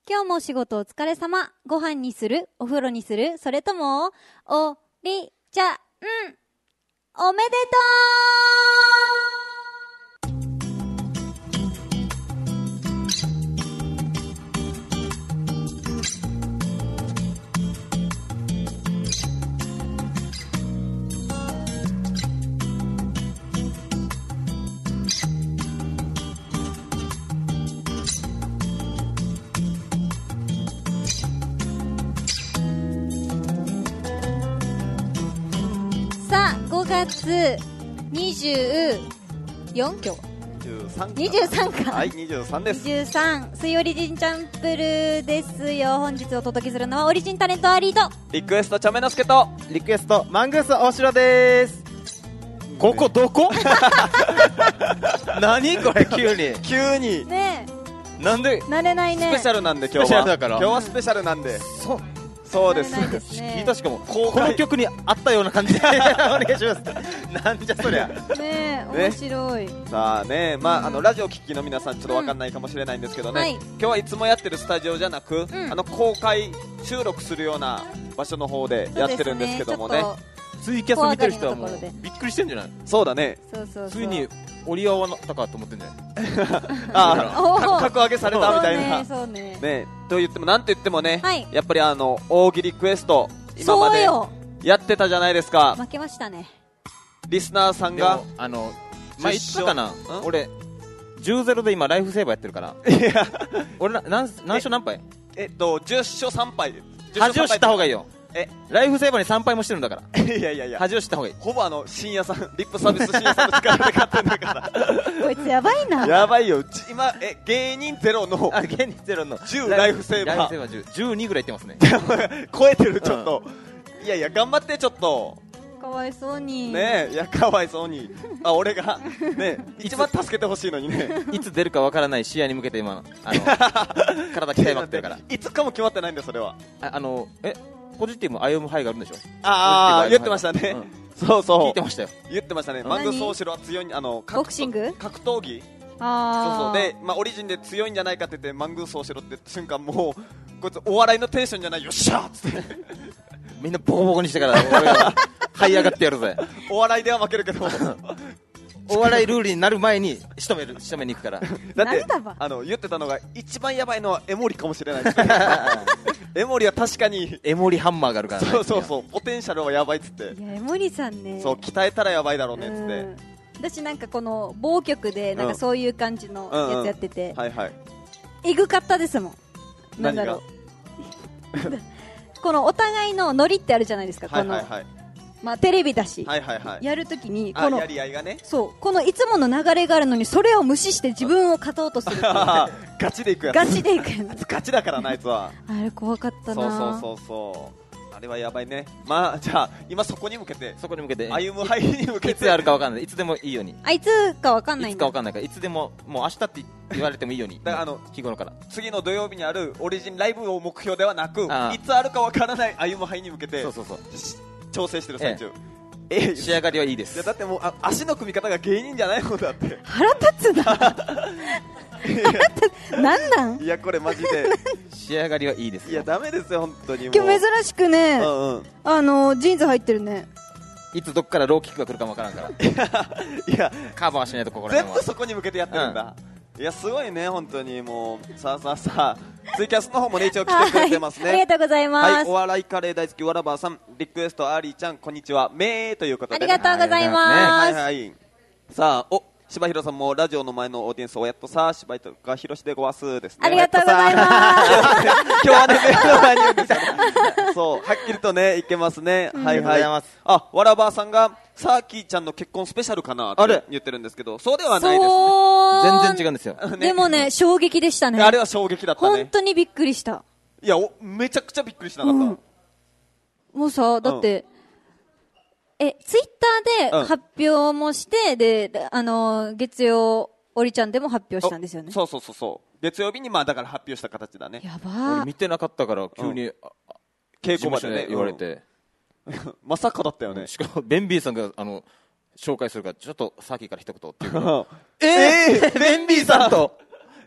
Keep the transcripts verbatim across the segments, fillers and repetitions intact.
今日もお仕事お疲れ様。ご飯にする？お風呂にする？それとも、おりちゃん、おめでとう。さあ、ごがつにじゅうよん今日にじゅうさんかはい、にじゅうさんです。 にじゅうさん水曜リジンチャンプルーですよ。本日お届けするのはオリジンタレントアリーとリクエストチャメノスケとリクエストマングース大城です。ここどこ何これ急に急にねなんでえ慣れないね。 スペシャルなんで今日はスペシャルだから今日はスペシャルなんでそそうです慣れないですね聞いたしかも公開この曲にあったような感じでお願いしますなんじゃそりゃねえね面白い。 さあね、まあ、あのラジオ聴きの皆さんちょっとわかんないかもしれないんですけどね、 はい今日はいつもやってるスタジオじゃなく、 んあの公開収録するような場所の方でやってるんですけどもね。 そうツイキャス見てる人はもう怖がりのところでびっくりしてんじゃない？ そうだね。 そうそうそうついに折り合わなったかと思ってんじゃない？ あおーあ格上げされたみたいなそうねそうねね、と言ってもなんと言ってもね、 はいやっぱりあの大喜利クエスト今までそうよやってたじゃないですか。 負けましたね。 リスナーさんがでもあの前言ったかなじゅっ勝ん俺じゅうたいゼロで今ライフセーバーやってるからいや俺な何何勝何敗えっとじゅっ勝さん敗恥を知った方がいいよ。 えライフセーバーにさん敗もしてるんだからいやいやいや恥を知った方がいい。 ほぼあの深夜さんリップサービス深夜さんの力で勝ってんだかこいつやばいな。 らやばいよじ今え芸人ゼロのあ現にゼロのじゅうライフセーバーライフセーバーじゅう、じゅうにぐらいいってますね超えてるちょっと、いやいや頑張ってちょっとかわいそうにねえ、いやかわいそうにあ俺がね一番助けてほしいのにねいつ出るかわからない視野に向けて今あの体鍛えまくってるからいつかも決まってないんだよそれは。 ああのえポジティブ歩む範囲があるんでしょ？ ああ言ってましたポジティね、 ブそうそう聞いてましたよ。 言ってましたね。 何マングース大城は強いあの格ボクシング格闘技そうあーそうで、まあ、オリジンで強いんじゃないかって言ってマングース大城って言った瞬間もうこいつお笑いのテンションじゃないよっしゃーっつってみんなボコボコにしてから俺が這い上がってやるぜお笑いでは負けるけどお笑いルールになる前に仕留める仕留めに行くからだって何だばあの言ってたのが一番やばいのはエモリかもしれないですねエモリは確かにエモリハンマーがあるからね。 そうそうそうポテンシャルはやばいっつっていや江森さんねそう鍛えたらやばいだろうねっつってうん私なんかこの某局でなんかそういう感じのやつやってて、 はいはいえぐかったですもん。なんだろうこのお互いのノリってあるじゃないですか、 はいこの、 はいはいまあ、テレビだし、 はいはいはいやるときにこのあやり合いがねそうこのいつもの流れがあるのにそれを無視して自分を勝とうとするっていうガチでいくやつガチでいくやつガチだからなあいつはあれ怖かったな。 そうそうそうそうあれはやばいね。まあじゃあ今そこに向けてそこに向けて歩む範囲に向けていつあるかわかんない。いつでもいいように。 あいつかわかんないいつんだかわかんないからいつでももう明日って言われてもいいように。 だからあの日頃から。 次の土曜日にあるオリジンライブを目標ではなくああいつあるかわからない歩む範囲に向けてそうそうそう。 調整してる最中ええ仕上がりはいいでいやす。 だってもうあ足の組み方が芸人じゃないもんだって腹立つななんなんいやこれマジで仕上がりはいいですよ。 いやダメですよ本当にもう今日珍しくね、 うんうんあのジーンズ入ってるね。 いつどっからローキックが来るかもわからんから。 いやカバーしないとここら全辺は。 部そこに向けてやってるんだ、いやすごいね本当にもうさあさあさあツイキャスの方もね一応来てくれてますねはい、ありがとうございます、 はい、お笑いカレー大好きわらばーさんリクエストアーリーちゃんこんにちはめーということで、ね、 ありがとうございます、 はいはいさあお柴弘さんもラジオの前のオーディエンスをやっとさ柴弘でごわすですねありがとうございます今日はね目の前にいるんですよそうはっきりとねいけますね、 うん、 はいはいあわらばーさんがさあきーちゃんの結婚スペシャルかなって言ってるんですけどそうではないですねそう全然違うんですよ、 ね、 でもね衝撃でしたね。 あれは衝撃だったね本当にびっくりした。 いやおめちゃくちゃびっくりしなかった、うん、 もうさだって、うん、えツイッターで発表もして、うん、であの月曜おりちゃんでも発表したんですよね。 そうそうそうそう月曜日にまあだから発表した形だね。 やば俺見てなかったから急に、うん、 稽古場でね言われて、 うん、まさかだったよね。 しかもベンビーさんがあの紹介するからちょっとさっきから一言っていうえー、ベンビーさんと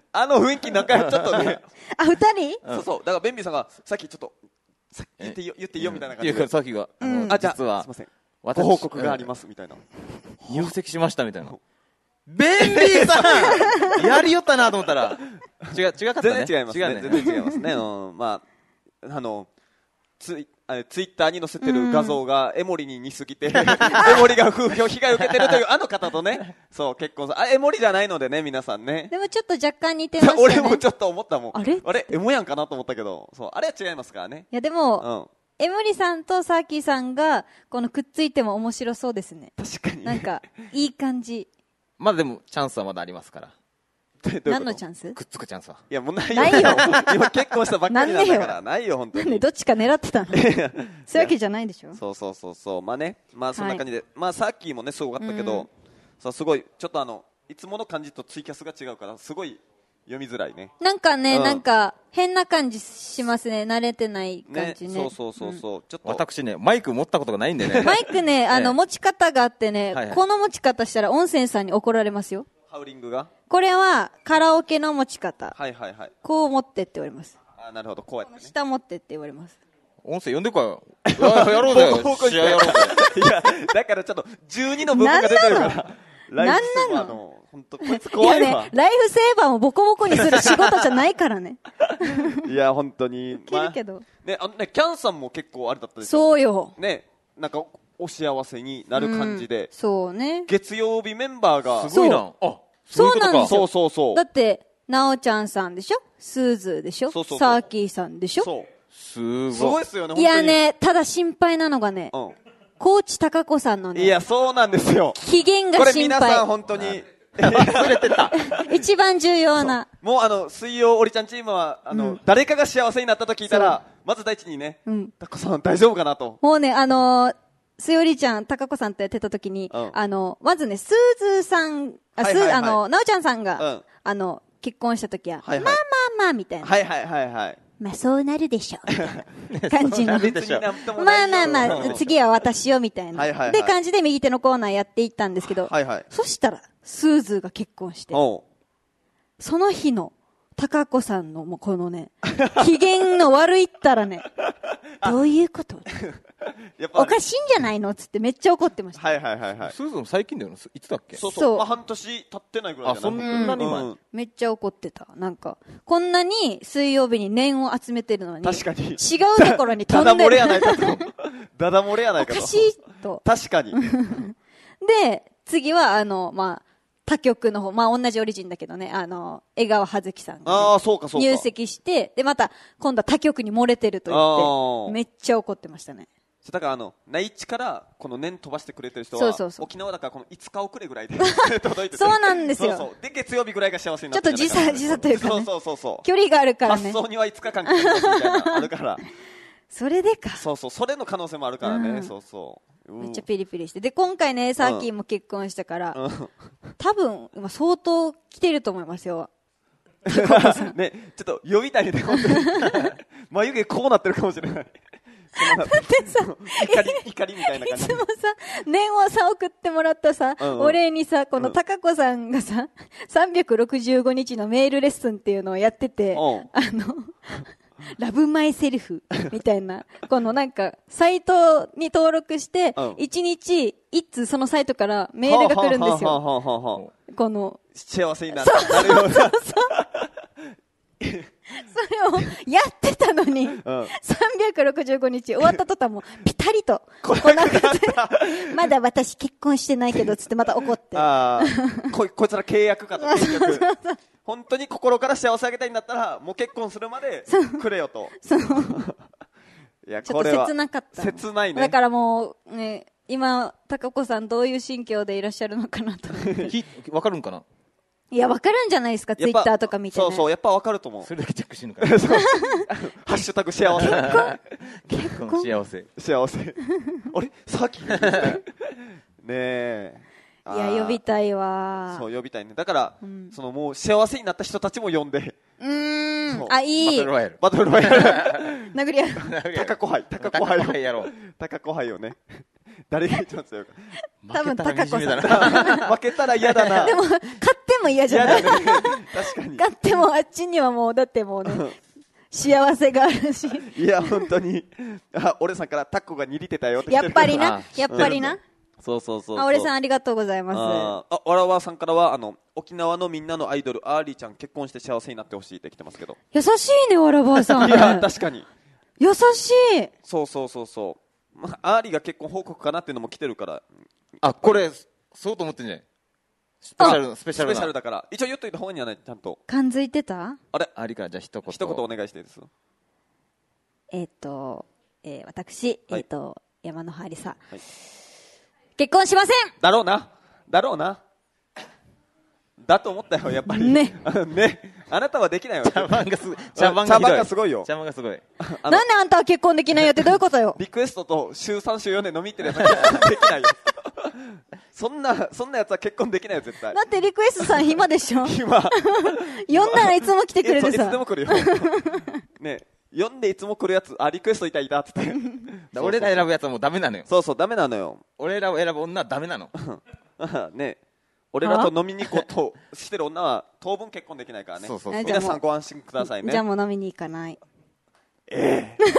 あの雰囲気なんかちょっとねあ、二人そうそうだからベンビーさんがさっきちょっとさ言っていいよ言っていいよみたいな感じでさっきがあのあじゃあ実はすいませんご報告がありますみたいな入籍しましたみたいなベンビーさんやりよったなと思ったら違う違かったね全然違いますね違うね全然違いますねうんまああのツイあツイッターに載せてる画像がエモリに似すぎてエモリが風評被害を受けてるというあの方とねそう結婚さあエモリじゃないのでね皆さんねでもちょっと若干似てましたね。 俺もちょっと思ったもんあれあれエモやんかなと思ったけどそうあれは違いますからねいやでも、 うんエムリさんとサーキーさんがこのくっついても面白そうですね。 確かになんかいい感じ。 まだでもチャンスはまだありますから何のチャンス？ くっつくチャンスはいやもうないよないよ今結婚したばっかりなんだからなんないよ本当になんでどっちか狙ってたの？そういうわけじゃないでしょ。 そうそうそうそうまあねまあそんな感じで、まあさっきもねすごかったけど、そうすごいちょっとあのいつもの感じとツイキャスが違うからすごい読みづらいねなんかね、 うんなんか変な感じしますね。慣れてない感じね。 そうそうそうそう、うん、ちょっと私ねマイク持ったことがないんでねマイクねあの、 ね持ち方があってね、 はいはいこの持ち方したら音声さんに怒られますよ。 ハウリングがこれはカラオケの持ち方。 はいはいはいこう持ってって言われます。 あなるほどこうやってね下持ってって言われます。 音声呼んでこいよややろうぜ報告して試合やろうぜいやだからちょっとじゅうにの部分が出てるからライフセーバーの本当こいつ怖いわいやね、ライフセーバーもボコボコにする仕事じゃないからね。 いや本当にいけるけど、 まあ、ねあのねキャンさんも結構あれだったでしょそうよ。 ねなんかお幸せになる感じで、 うん、そうね。 月曜日メンバーがすごいなあそうなんですよ。 そうそうそうだってなおちゃんさんでしょ、スーズーでしょ、 そうそうそうサーキーさんでしょ。 そうすごいすごいっすよねいやね、ただ心配なのがね、 本高知貴子さんの当に、うん、いね、 やそうなんですよ機嫌これが心皆さん配。 本当に忘れてた一番重要な。 もうあの水曜おりちゃんチームはあの、うん、誰かが幸せになったと聞いたらまず第一にね、うん、タコさん大丈夫かなと。 もうねあのーすよりちゃん、たかこさんとやってた時に、うん、あの、まずね、すーずーさん、あ、はいはいはい、す、あの、なおちゃんさんが、うん、あの、結婚した時は、はいはい、まあまあまあ、みたいな。 はいはいはいはい。 まあそうなるでしょう。みたいな感じの。まあまあまあ、次は私よ、みたいな。はいはいはい、で、感じで右手のコーナーやっていったんですけど、はいはい、そしたら、スーズーが結婚して、その日の、たかこさんの、もうこのね、機嫌の悪いったらね、どういうことやっぱおかしいんじゃないのつってめっちゃ怒ってました。 はいはいはいはい。 スーズン最近だよね。いつだっけ？ そうそう。まあ、半年経ってないぐらいじゃない。 あ、そんなに前、うん。 めっちゃ怒ってた。なんか、こんなに水曜日に念を集めてるのに、 確かに。違うところに飛んでる。 ダダ漏れやないかと。ダダ漏れやないかと。 おかしいと。 確かに。 で、次はあの、まあ、他局の方、まあ同じオリジンだけどね、あの、江川葉月さんが、ね、 ああ、そうかそうか。 入籍して、で、また、今度は他局に漏れてると言って、めっちゃ怒ってましたね。 だからあの内地からこの年飛ばしてくれてる人はそうそうそう沖縄だからこのいつか遅れぐらいで届いててそうなんですよ。 そうそうで月曜日ぐらいが幸せになってちょっと時差時差というか、ね、 そうそうそうそう距離があるからね。 発送にはいつかかんかかりますみたいなあるからそれでか。 そうそうそれの可能性もあるからね、うん、そうそう、うん、 めっちゃピリピリしてで今回ねサーキーも結婚したから、うん、多分今相当来てると思いますよ。 ねちょっと呼びたいね本当に眉毛こうなってるかもしれない。 だってさ怒り怒りみたいな感じ。 いつもさ念をさ送ってもらったさ、うんうん、お礼にさこの高子さんがさ、うん、さんびゃくろくじゅうごにちのメールレッスンっていうのをやってて、うん、あのラブマイセルフみたいなこのなんかサイトに登録していちにちいつそのサイトからメールが来るんですよ。この幸せになるような。そうそうそれをやってたのに、うん、さんびゃくろくじゅうごにち終わった途端もピタリと来なくてまだ私結婚してないけどつってまた怒ってあこ, こいつら契約かと結局本当に心から幸せあげたいんだったらもう結婚するまでくれよとそういやこれはちょっと切なかった切ないね。 だからもうね今高子さんどういう心境でいらっしゃるのかなとわかるんかな。 いや、わかるんじゃないですか、ツイッターとか見て、ね。 そうそう、やっぱわかると思う。 それだけチェックしてんのかな。 ハッシュタグ幸せ。 結婚幸せ。 幸せ。あれさっきねえ。 いや、呼びたいわ。 そう、呼びたいね。だから、うん、そのもう幸せになった人たちも呼んで。 うーん。あ、いい。 バトルロワイヤル。 バトルロワイヤル。 殴り合う。 高子杯。高子杯やろう。高子杯をね。誰が一番強いか。 多分高子さん。 負けたら嫌だな。 でも、勝っても嫌じゃない？ 確かに。 だってもうあっちにはもう、だってもうね、幸せがあるし。 いや、本当に。あ、俺さんからタッコが握りてたよってやっぱりな、やっぱりな。 そうそうそうそう。 あ、俺さんありがとうございます。 あ、あわらわさんからは、あの、沖縄のみんなのアイドル、アーリーちゃん結婚して幸せになってほしいって来てますけど。 優しいね、わらばさん。 いや、確かに。 優しい。 そうそうそうそう。まあ、アーリーが結婚報告かなっていうのも来てるから。 あ、これ、そうと思ってんじゃない？スペシャル、スペシャル。 スペシャルだから。一応言っといた方がいいんじゃない？ちゃんと。 感づいてた？ あれ？ アーリーからじゃあ一言。 一言お願いしていいです。 えっと、えー、私、 はい、 えっと、山野春さん。はい、結婚しません。 だろうな。だろうな。だと思ったよ、やっぱり。 ね。 ね。あなたはできないよ。 茶番がすごい。 茶番がすごいよ。 茶番がすごい。 なんであんたは結婚できないよってどういうことよ。 リクエストと週さん週よんで飲み行ってるやつは結婚できないよ。そんな、そんなやつは結婚できないよ、絶対。 だってリクエストさん暇でしょ。 暇。 呼んだらいつも来てくれるさ。 いつでも来るよ。ね。呼んでいつも来るやつ、あ、リクエストいたいたって言って。 俺ら選ぶやつはもうダメなのよ。 そうそう、ダメなのよ。 俺らを選ぶ女はダメなの。 ね。俺らと飲みに行こうとしてる女は当分結婚できないからね。 そうそうそう。 皆さんご安心くださいね。 じゃあもう飲みに行かない。 ええ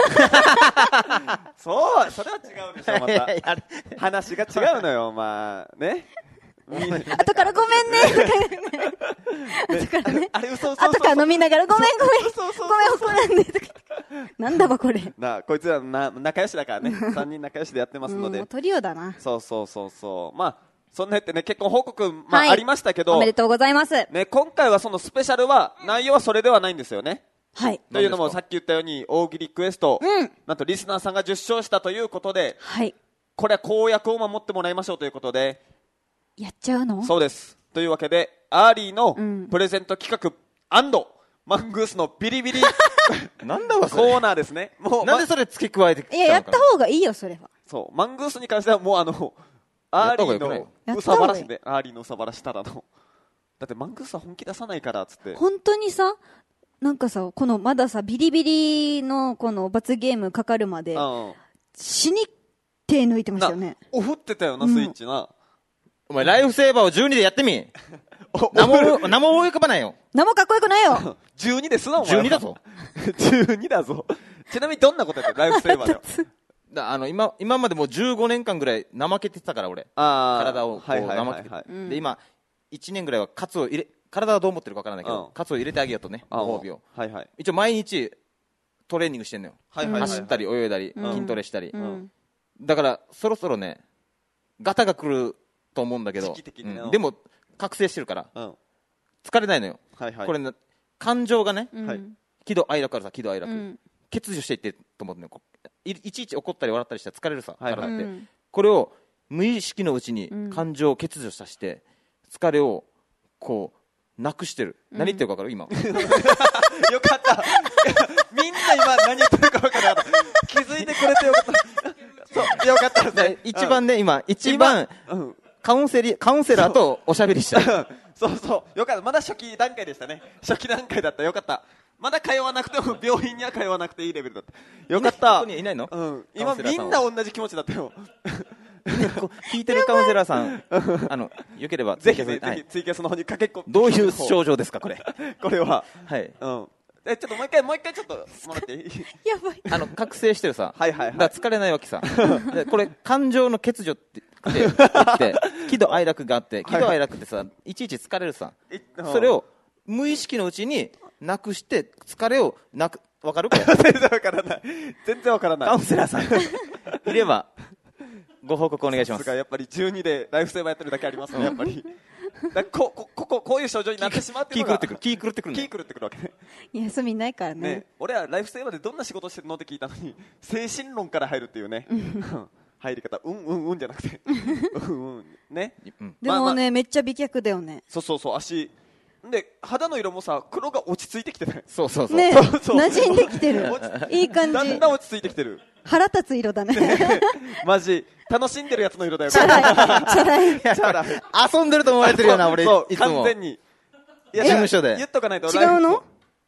そう、それは違うでしょ、また。話が違うのよ、まあ、ね。 後からごめんね。後からね。 あれ嘘嘘嘘。 後から飲みながらごめんごめん。ごめん怒らんで。なんだばこれ。 なあ、こいつらな仲良しだからね。さんにん仲良しでやってますので。 もうトリオだな。 そうそうそうそう。まあ、そんなやってね、結婚報告、まあ、はい、ありましたけど。 おめでとうございます。 ね、今回はそのスペシャルは、内容はそれではないんですよね。 はい。 というのもさっき言ったように大喜利クエスト、 うん、 なんとリスナーさんがじゅっ勝したということで、 はい、 これは公約を守ってもらいましょうということでやっちゃうの？ そうです。というわけでアーリーのプレゼント企画、うん、マングースのビリビリなんだわそれコーナーですね。 もうなんでそれ付け加えてきたのかな。 いや、やった方がいいよそれは。 そうマングースに関してはもうあのアーリーのうさばらしでアーリーのうさばらしたらのだってマングースは本気出さないからっつって。 本当にさ、なんかさ、このまださビリビリのこの罰ゲームかかるまで死に手抜いてましたよね。 おふってたよな、スイッチな、うん、 お前ライフセーバーをじゅうにでやってみ何も何も思い浮かばないよ。 何もかっこよくないよ。 じゅうにですなお前。 じゅうにだぞじゅうにだぞ。ちなみにどんなことやってるライフセーバーではだあの 今, 今までもうじゅうごねんかんぐらい怠けてたから俺。 あ体をこう怠けて、で今いちねんぐらいはカツを入れ体はどう思ってるかわからないけど、うん、カツを入れてあげようとね、ご褒美を、 はいはい、 一応毎日トレーニングしてんのよ、はいはいはいはい、走ったり泳いだり、うん、筋トレしたり、うん、だからそろそろねガタが来ると思うんだけど、うん、でも覚醒してるから、うん、疲れないのよ、はいはい、これ、ね、感情がね、うん、喜怒哀楽あるさ、喜怒哀楽、うん、欠如していってると思うのよ。 い, いちいち怒ったり笑ったりしたら疲れるさ、はいはい、体って、うん、これを無意識のうちに感情を欠如させて疲れをこうなくしてる、うん、何言ってるか分かる今よかったみんな今何言ってるか分からなかった気づいてくれてよかったそうよかったですね。 一番ね、うん、今一番今、うん、カウンセリカウンセラーとおしゃべりしたそうそうよかった。まだ初期段階でしたね。初期段階だったよかった。まだ通わなくても病院には通わなくていいレベルだったよかった。 ここにいないの、 うん、今みんな同じ気持ちだったよ聞いてるカウンセラーさんあのよければぜひぜひ、はい、ツイキャスの方にかけっこどういう症状ですかこれこれははい、 うん、えちょっともう一回もう一回ちょっともらっていいやばいあの覚醒してるさはいはい、はい、 だから疲れないわけさでこれ感情の欠如って言って喜怒哀楽があって喜怒哀楽ってさいちいち疲れるさそれを無意識のうちになくして疲れをなく分かる全然分からない全然分からないカウンセラーさんいればご報告お願いします。 やっぱりじゅうにでライフセーバーやってるだけありますねやっぱりだこここここういう症状になってしまってるのが気狂ってくる気狂ってくるわけね。 休みないからね。ね俺はライフセーバーでどんな仕事してるのって聞いたのに精神論から入るっていうね入り方うんうんうんじゃなくてうんうんね、 うん、でもね、まあまあ、めっちゃ美脚だよね。 そうそうそう足で肌の色もさ黒が落ち着いてきてね。 そうそうそう、 ね、 そうそう馴染んできてるいい感じ。 だんだん落ち着いてきてる。 腹立つ色だねマジ楽しんでるやつの色だよ。 チャラいチャラいチャラい遊んでると思われてるよな俺。 そういつも完全に。 いや事務所で言っとかないと。 違うの？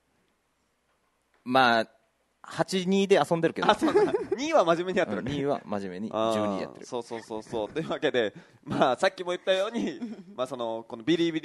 まあはちにで遊んでるけど。 あそうだには真面目にやってる、 うん、には真面目にじゅうにやってる。 そうそうそうそうというわけでまあさっきも言ったようにまあそのこのビリビリ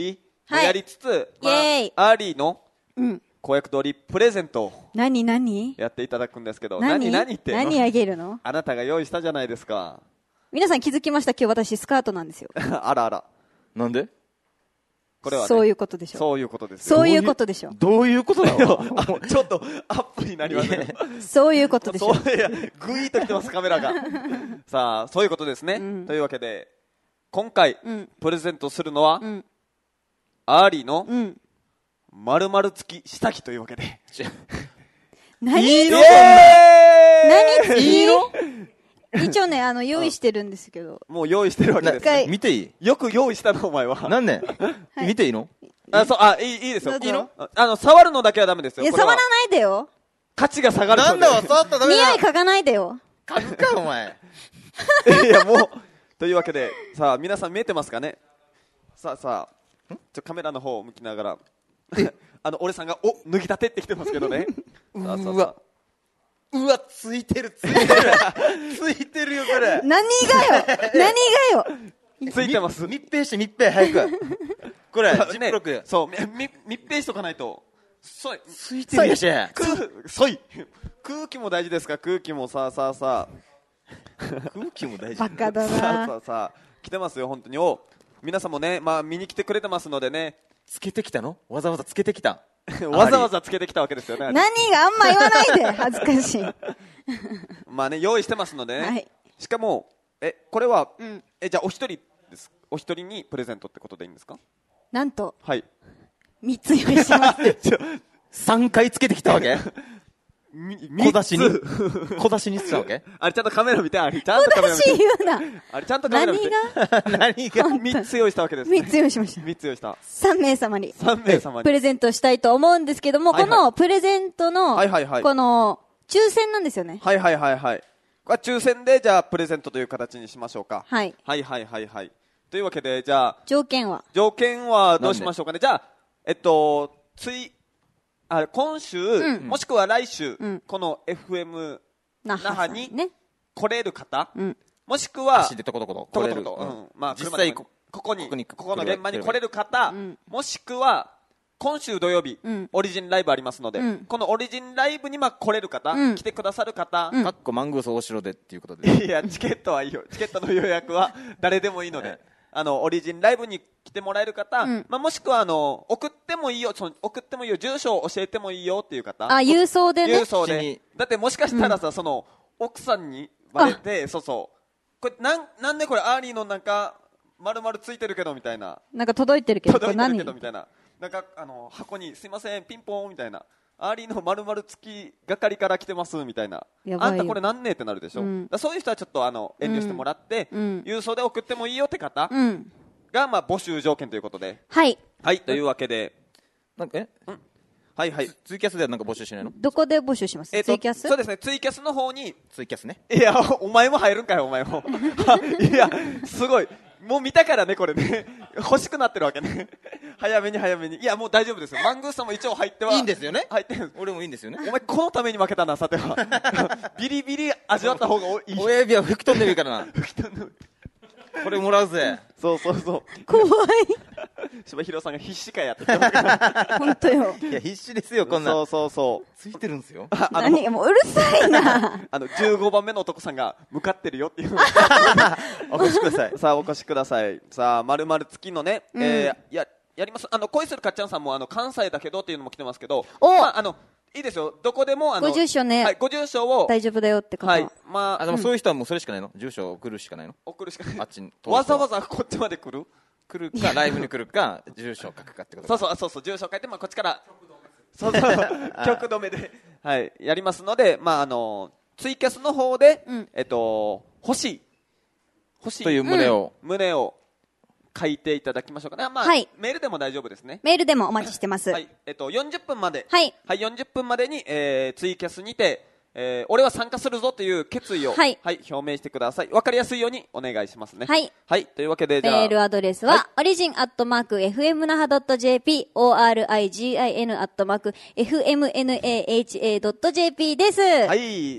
はい、 やりつつ、 まあ、イエーイアーリーの公約通りプレゼントを何何やっていただくんですけど、 何何って何あげるの？ あなたが用意したじゃないですか。 皆さん気づきました？今日私スカートなんですよ。 あらあら。 なんで？ これは、ね、 そういうことでしょ。 そういうことです。 そういうことでしょ。 どういうことだろうちょっとアップになりますね。 そういうことでしょ。 そういや、グイーと来てます、カメラが。さあ、そういうことですね。うん、というわけで、今回、うん、プレゼントするのは、うん、アーリーの、〇〇付き下着というわけで。 何色？ 何付き？一応ね、あの、用意してるんですけど。 もう用意してるわけです、ね。 見ていい？ よく用意したの、お前は。 なんで、はい、見ていいの？ あ、そう、あ、いい、いいですよ。いいの？あの、触るのだけはダメですよ。 いや、触らないでよ。 価値が下がるので。 なんだわ、触ったらダメだ。 匂い嗅がないでよ。 嗅ぐか、お前。 いや、もう、というわけで、さあ、皆さん見えてますかね？さあさあ、ちょ、カメラの方を向きながら、あの、俺さんが、お、脱ぎたてってきてますけどね。 うわ。うわ、ついてる、ついてる。ついてるよ、これ。 何がよ何がよついてます。 密閉して、密閉、早く。これ、ジップロック。 そう、密閉しとかないと。そい。 ついてるやし。 そい。空気も大事ですか？空気もさあさあさあ。空気も大事。 バカだな。 さあさあさあ。来てますよ、本当に。お、皆さんもね、まあ見に来てくれてますのでね。 つけてきたの？わざわざつけてきた。 わざわざつけてきたわけですよね。 何があんま言わないで、恥ずかしい。 まあね、用意してますのでね。 はい、 しかも、え、これは、うん、え、じゃあお一人です。お一人にプレゼントってことでいいんですか？ なんと。 はい。 三つ用意します。 三回つけてきたわけ？小出しに小出しにしたわけ？ あれちゃんとカメラ見て、あれちゃんとカメラ見て。 小出し言うな。 あれちゃんとカメラ見て。 何が？ 三つ用意したわけです、ね。 三つ用意しました。 三つ用意した。 三名様に。 三名様に。 プレゼントしたいと思うんですけども、はいはい、このプレゼントの、はいはいはい、この、抽選なんですよね。 はいはいはいはい。これは抽選で、じゃあプレゼントという形にしましょうか。 はい。 はいはいはいはい。というわけで、じゃあ。 条件は条件はどうしましょうかね。じゃあ、えっと、つい、あ今週、うん、もしくは来週、うん、この エフエム 那覇に来れる方、ね、もしくは足でとことこと来れる、 うん、まあ実際ここにここの現場に来れる方、うん、もしくは今週土曜日、うん、オリジンライブありますので、うん、このオリジンライブにまあ来れる方、うん、来てくださる方、 かっこマングース大城でっていうことで。 いやチケットはいいよ。チケットの予約は誰でもいいので。あのオリジンライブに来てもらえる方、うん、まあ、もしくはあの送ってもいいよ、その送ってもいいよ、住所を教えてもいいよっていう方、 あ、郵送でね、 郵送で、だってもしかしたらさ、うん、その奥さんにバレて、そうそう、これなんなんでこれアーリーのなんか丸々ついてるけどみたいな、 なんか届いてるけど、 届いてるけどみたいな、なんかあの箱にすいませんピンポンみたいな。アーリーの丸々付き係から来てますみたいな、あんたこれなんねえってなるでしょ、うん、だそういう人はちょっとあの遠慮してもらって、うん、郵送で送ってもいいよって方が、まあ、募集条件ということで、 はい、 はい、というわけで、 なんかえ、 うん、はいはい、 ツイキャスではなんか募集しないの？ どこで募集します？ えー、 ツイキャス？ そうですね、ツイキャスの方に、 ツイキャスね。 いや、お前も入るんかよ、お前も。いや、すごい。もう見たからね、これね。欲しくなってるわけね。早めに早めに。いや、もう大丈夫ですよ。マングースさんも一応入っては。 いいんですよね。 入ってる。 俺もいいんですよね。 お前、このために負けたな、さては。ビリビリ味わった方がいい。 親指は吹き飛んでるからな。 吹き飛んでる。 これもらうぜ。 そうそうそう。 怖い。 柴弘さんが必死かやって。 本当よ。 いや、必死ですよ、こんな。 そうそうそう。 ついてるんですよ。 何もううるさいな。 あの、じゅうごばんめの男さんが向かってるよっていう。 お越しください。 さあ、お越しください。さあ、まるまる付きのね、うん、えー、や、やります。あの、恋するかっちゃんさんも、あの、関西だけどっていうのも来てますけど、まあ、あの、いいですよ。どこでも、あの、 ご住所ね。 はい、ご住所を。 大丈夫だよって方。 はい。まあ、 あ、でもそういう人はもうそれしかないの？住所を送るしかないの？ 送るしかない。 あっちに。 わざわざこっちまで来る？ 来るか、ライブに来るか、住所を書くかってこと。 そうそう、そうそう、住所書いて、まあ、こっちから、そうそう、曲止めで、はい、やりますので、まあ、あの、ツイキャスの方で、うん、えっと、欲しい、欲しい。 という旨を。 うん、旨を書いていただきましょうかね。まあ、はい、メールでも大丈夫ですね。 メールでもお待ちしてます。 はい、えっと、よんじゅっぷんまで、 はい。 はい、よんじゅっぷんまでに、えー、ツイキャスにて、えー、俺は参加するぞという決意を、はい、はい、表明してください。わかりやすいようにお願いしますね。 はい。 はい。というわけで、じゃあ。 メールアドレスは、はい、オリジンアットマーク、エフエムナハドットジェーピー、オーアールアイジーアイエヌアットマーク、エフエムエヌエーエイチエードットジェーピー です。 はい。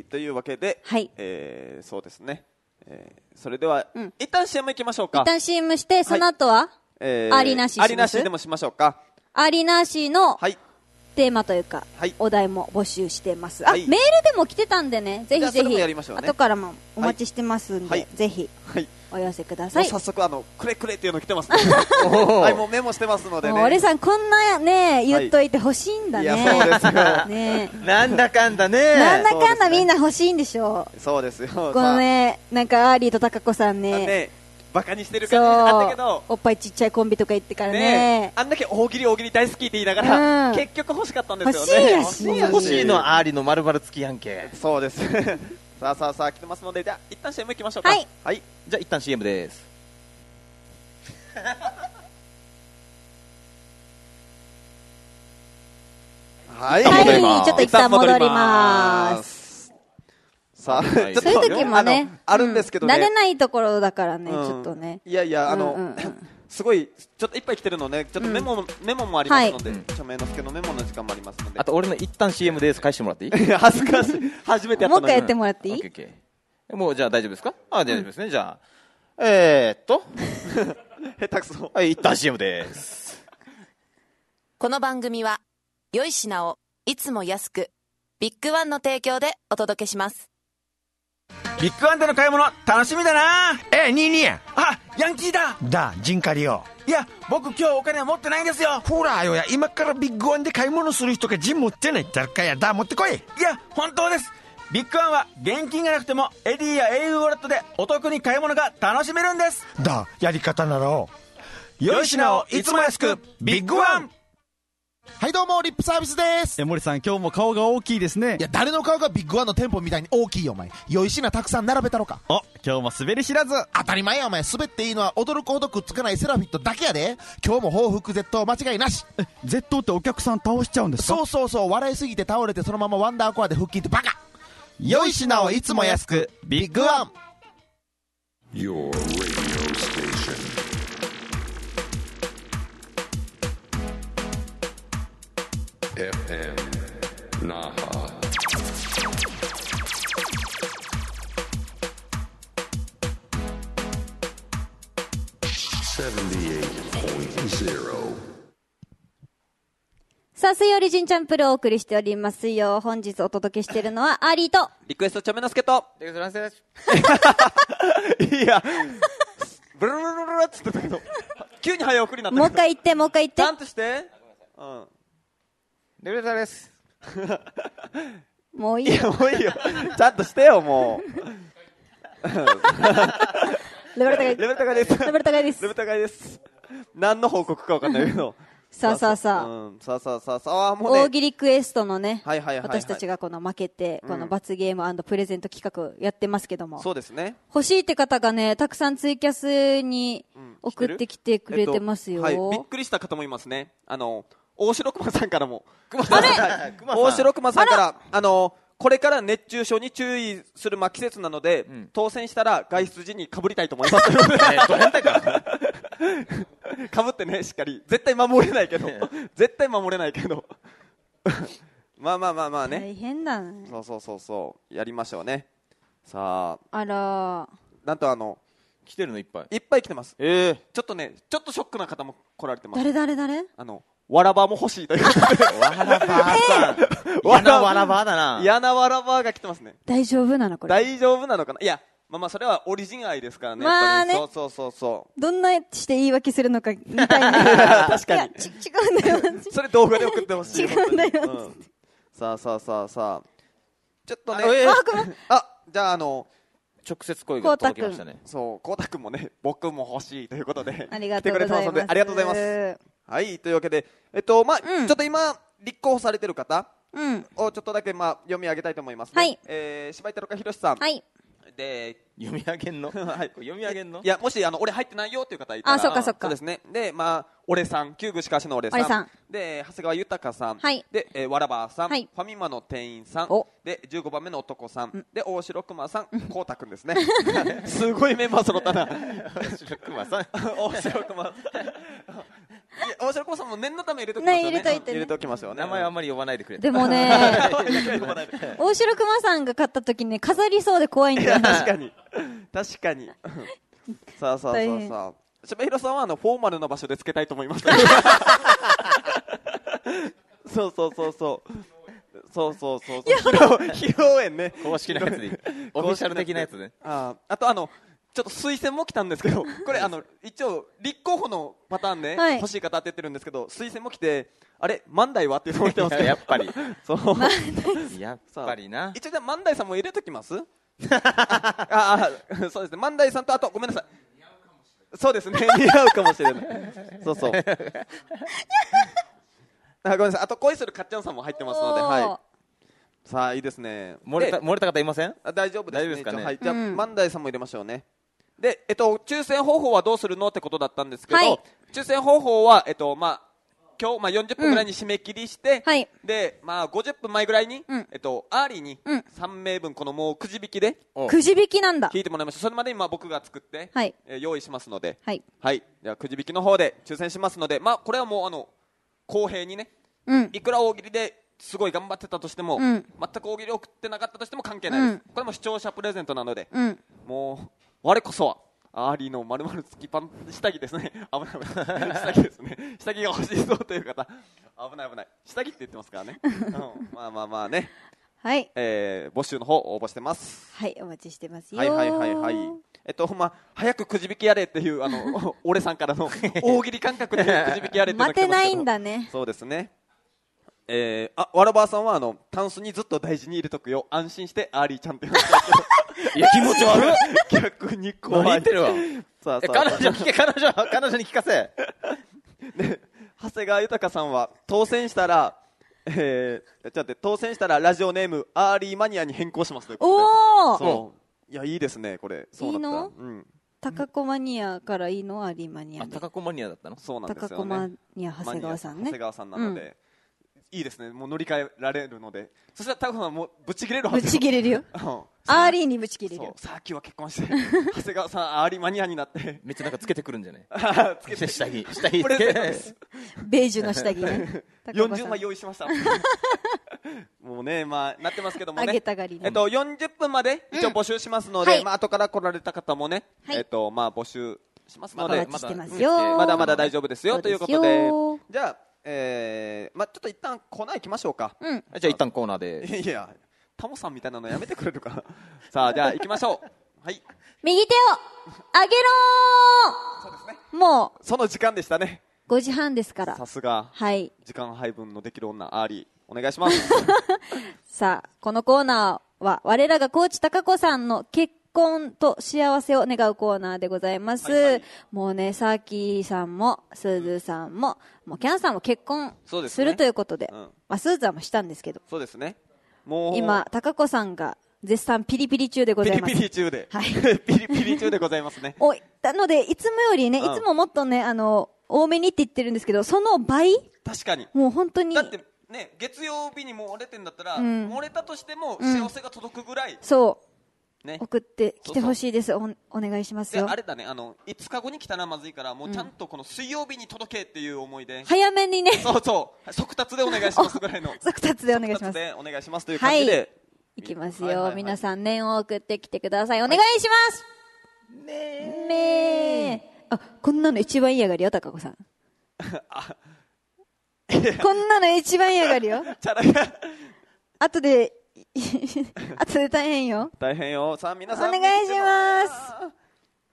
というわけで、 はい。 えー、そうですね。えー、それでは、うん、一旦 シーエム 行きましょうか。 一旦 シーエム して、その後は、はい、 えー、 ありなしします？ ありなしでもしましょうか。 ありなしの、 はい。 テーマというか、はい、お題も募集してます。あ、はい、メールでも来てたんでね、ぜひぜひ、ね、後からもお待ちしてますんで、はい、ぜひ、はい、お寄せください。 早速あのくれくれっていうの来てますね。はい、もうメモしてますのでね。 俺さんこんなね言っといて欲しいんだね。 はい、いやそうですよ。 ね、なんだかんだね。 なんだかんだみんな欲しいんでしょう。 そうですよ。このね、なんかアーリーとタカ子さんね。 ねバカにしてる感じあったけど、 おっぱいちっちゃいコンビとか言ってからね、 ねあんだけ大喜利大喜利大好きって言いながら、うん、結局欲しかったんですよね。 欲しいやし欲しいのはアーリーの丸々付きやんけ。 そうです。さあさあさあ来てますので、じゃあ一旦 シーエム 行きましょうか。 はい、 はい、 じゃあ一旦 シーエム です。 はい、 はい、ちょっと一旦戻ります。 さあ、 そういう時もね、 あるんですけどね、 慣れないところだからね、ちょっとね。 いやいや、あの、すごい、ちょっといっぱい来てるのね、ちょっとメモ、メモもありますので、著名の助のメモの時間もありますので。 あと、俺の一旦 シーエム です。返してもらっていい？ 恥ずかしい。初めてやったのに。 もう一回やってもらっていい？ もう、じゃあ大丈夫ですか？あ、大丈夫ですね。じゃあ、えーっと、 下手くそ。 はい、一旦 シーエム です。 この番組は、良い品をいつも安く、ビッグワンの提供でお届けします。 ビッグワンでの買い物楽しみだな。 え、ニーニーや。 あ、ヤンキーだ。 だ、ジンカリよ。 いや、僕今日お金持ってないんですよ。 ほらよや、今からビッグワンで買い物する人がジン持ってない誰かやだ、持ってこい。いや、本当です。ビッグワンは現金がなくてもエディや エーユー ウォレットでお得に買い物が楽しめるんです。 だ、やり方ならを良い品をいつも安く、ビッグワン。 はいどうも、リップサービスです。 え、森さん今日も顔が大きいですね。 いや、誰の顔がビッグワンの店舗みたいに大きいよお前。良い品たくさん並べたろか。 お、今日も滑り知らず。 当たり前やお前。滑っていいのは驚くほどくっつかないセラフィットだけやで。今日も報復絶倒間違いなし。 え、絶倒ってお客さん倒しちゃうんですか？ そうそうそう、笑いすぎて倒れてそのままワンダーコアで腹筋ってバカ。 良い品をいつも安く、ビッグワン。 Your radio stationエフエム Nahaセブンティエイトポイントゼロ。 さあ、水曜日ジンチャンプルをお送りしておりますよ。本日お届けしているのはアーリーとリクエストチョメノスケとリクエストランセです。 いやブルルルルルっつってたけど急に早送りになったけど、 もう一回言ってもう一回言って、 ちゃんとして。うん、 レベルタです。 もういいよ。 いや、もういいよ。ちゃんとしてよ、もう。 レベル高い。 レベル高いです。 レベル高いです。 レベル高いです。何の報告かわかんないけど。 さあさあさあ、 うん、さあさあさあさあ、もうね、 大喜利クエストのね、 はいはいはいはい、 私たちがこの負けて、この罰ゲーム&プレゼント企画やってますけども、 そうですね。 欲しいって方がね、たくさんツイキャスに送ってきてくれてますよ。 えっとはい、びっくりした方もいますね。あの大城熊さんからも、 あれ大城熊さんから、あ, あのこれから熱中症に注意する、まあ、季節なので、うん、当選したら外出時にかぶりたいと思います。かぶってね、しっかり。絶対守れないけど絶対守れないけどまあまあまあまあね、 大変だね。 そうそうそうそうやりましょうね。さあ、 あら、 なんとあの来てるのいっぱいいっぱい来てます。 えー、 ちょっとね、ちょっとショックな方も来られてます。 誰誰誰？ あのわらばも欲しいということでわらばさん、嫌なわらばだな。 嫌なわらばが来てますね。 大丈夫なのこれ？ 大丈夫なのかな。いや、まあまあそれはオリジン愛ですからね。 まあね、 そうそうそうそう。 どんなして言い訳するのかみたいな。 確かに。いや、 ち違うんだよ。 それ動画で送ってほしい。 違うんだよ、 うん。さあさあさあさあ。ちょっとね。 あ、 あ、じゃああの直接声が届きましたね。 そう、こうたくんもね、僕も欲しいということでありがとうございます。来てくれてますのでありがとうございます。はい、というわけで、えっとまあ、うん、ちょっと今立候補されてる方をちょっとだけまあ読み上げたいと思いますね。 はい、 えー、柴井太郎かひろしさん。 はい。 で読み上げんの、はい、読み上げんの。 いや、もしあの俺入ってないよという方いたら、 あ、そっかそっか。 そうですね。で、まあ俺さん、旧具しかしの俺さん、 さんで長谷川豊さん、 はい、 で、えー、わらばさん、はい、ファミマの店員さん、でじゅうごばんめの男さん、うん、で大城熊さん、こうたくんですね。すごいメンバー揃ったな。 大城熊さん、 大城熊さん。大城熊さんも念のため入れときますよね。 ね、入れといてね。 入れときますよね。 名前あんまり呼ばないでくれ。 でもね、大城熊さんが買った時ね、飾りそうで怖いんだよ。 確かに確かに。さあさあさあさあ、 しばひろさんはあのフォーマルな場所でつけたいと思いますそうそうそうそうそうそうそう披露宴ね、 公式なやつでオフィシャル的なやつね。 ああとあのちょっと推薦も来たんですけど、これあの一応立候補のパターンね、はい、欲しい方当ててるんですけど、推薦も来て、あれ万代はって言ってますけど、 やっぱりそうやっぱりな。 一応じゃあ万代さんも入れときますああそうですね、万代さんとあとごめんなさい、そうですね、似合うかもしれないそうそうあごめんなさい、あと恋するかっちゃんさんも入ってますので、はい、さあいいですね。 漏れた漏れた方いません？ あ大丈夫です、ね、 大丈夫ですかね。 はい、じゃあ、うん、万代さんも入れましょうね。で、えっと、抽選方法はどうするのってことだったんですけど、はい、抽選方法は、えっと、まあ、今日、まあ、よんじゅっぷんぐらいに締め切りして、うんはい、で、まあ、ごじゅっぷんまえぐらいに、うん、えっと、アーリーにさんめいぶん、このもうくじ引きで、 くじ引きなんだ。 聞いてもらいました。それまでに、まあ、僕が作って、 はいえー、用意しますので、 はい。 はい。じゃあ、くじ引きの方で抽選しますので、まあ、これはもう、あの、公平にね、 うん、 いくら大喜利ですごい頑張ってたとしても、うん、全く大喜利送ってなかったとしても関係ないです。うん、これも視聴者プレゼントなので、 うん、 もう、我こそは、アーリーの丸々付きパン下着ですね。危ない危ない下着ですね。下着が欲しいぞという方、危ない危ない。下着って言ってますからね。うん、まあまあまあね。 はい。 えー、募集の方応募してます。 はい、お待ちしてますよ。 はいはいはいはい。えっとほんま早くくじ引きやれっていうあの俺さんからの大喜利感覚でくじ引きやれって待てないんだね。 そうですね。えー、あわらばーさんはあのタンスにずっと大事に入れとくよ。安心してアーリーちゃんって言うんですけど。 いや気持ち悪い逆に怖い。 言ってるわ。 さあさあ彼女聞け彼女彼女に聞かせ。 で長谷川豊さんは当選したら、えー、ちょっと待って当選したらラジオネームアーリーマニアに変更しますということで。 おお。 そういやいいですねこれ。そうだった。 いいの？ うん。 タカコマニアからいいの？アーリーマニア。 あタカコマニアだったの？ そうなんですよね。 タカコマニア長谷川さんね。 長谷川さんなので。うんいいですね、もう乗り換えられるので、そしたらタコさんもうぶち切れるはずよ。 ぶち切れるよ。 うん、 アーリーにぶち切れるよ。 さあ今日は結婚して長谷川さんアーリーマニアになってめっちゃなんかつけてくるんじゃないつけて下着下着プレゼントです。 ベージュの下着ね。 よんじゅうまい用意しました。もうねまあなってますけどもね。 あげたがりね。 えっとよんじゅっぷんまで一応募集しますので、うんはい、まあ後から来られた方もね、はい、えっとまあ募集しますので、 まだしてますよ。 まだまだ大丈夫ですよということで、じゃあ。えー、まあちょっと一旦コーナー行きましょうか。 うん。 じゃあ一旦コーナーで。 いや、タモさんみたいなのやめてくれるか。さあじゃあ行きましょう。はい。 右手を上げろー。 そうですね。 もうその時間でしたね。 ごじはんですから。 さすが。 はい。 時間配分のできる女アーリーお願いします。 さあこのコーナーは我らがコーチ高子さんの結婚と幸せを願うコーナーでございます、はいはい、もうねサーキーさんもスーズーさんももうキャンさんも結婚するということで、で、ねうんまあ、スーズーはもしたんですけどそうですねもう今高子さんが絶賛ピリピリ中でございます。 ピリピリ中で、 はい、 ピリピリ中でございますね。 おなのでいつもよりね、うん、いつももっとねあの多めにって言ってるんですけどその倍確かにもう本当にだってね月曜日に漏れてんだったら、うん、漏れたとしても幸せが届くぐらい、 うん、そうね、送ってきてほしいです。お, お願いしますよ。 あれだねあのいつかごに来たらまずいからもうちゃんとこの水曜日に届けっていう思いで、うん、 早めにねそうそう速達でお願いしますぐらいの速達でお願いしますでお願いしますという感じで、 はい、いきますよ、はいはいはい、皆さん念を送ってきてください。お願いします、 はい、ねえねえあこんなの一番嫌がりよ高子さんあこんなの一番嫌がりよチャラが後で後で大変よ大変よ。さあ皆さんお願いします。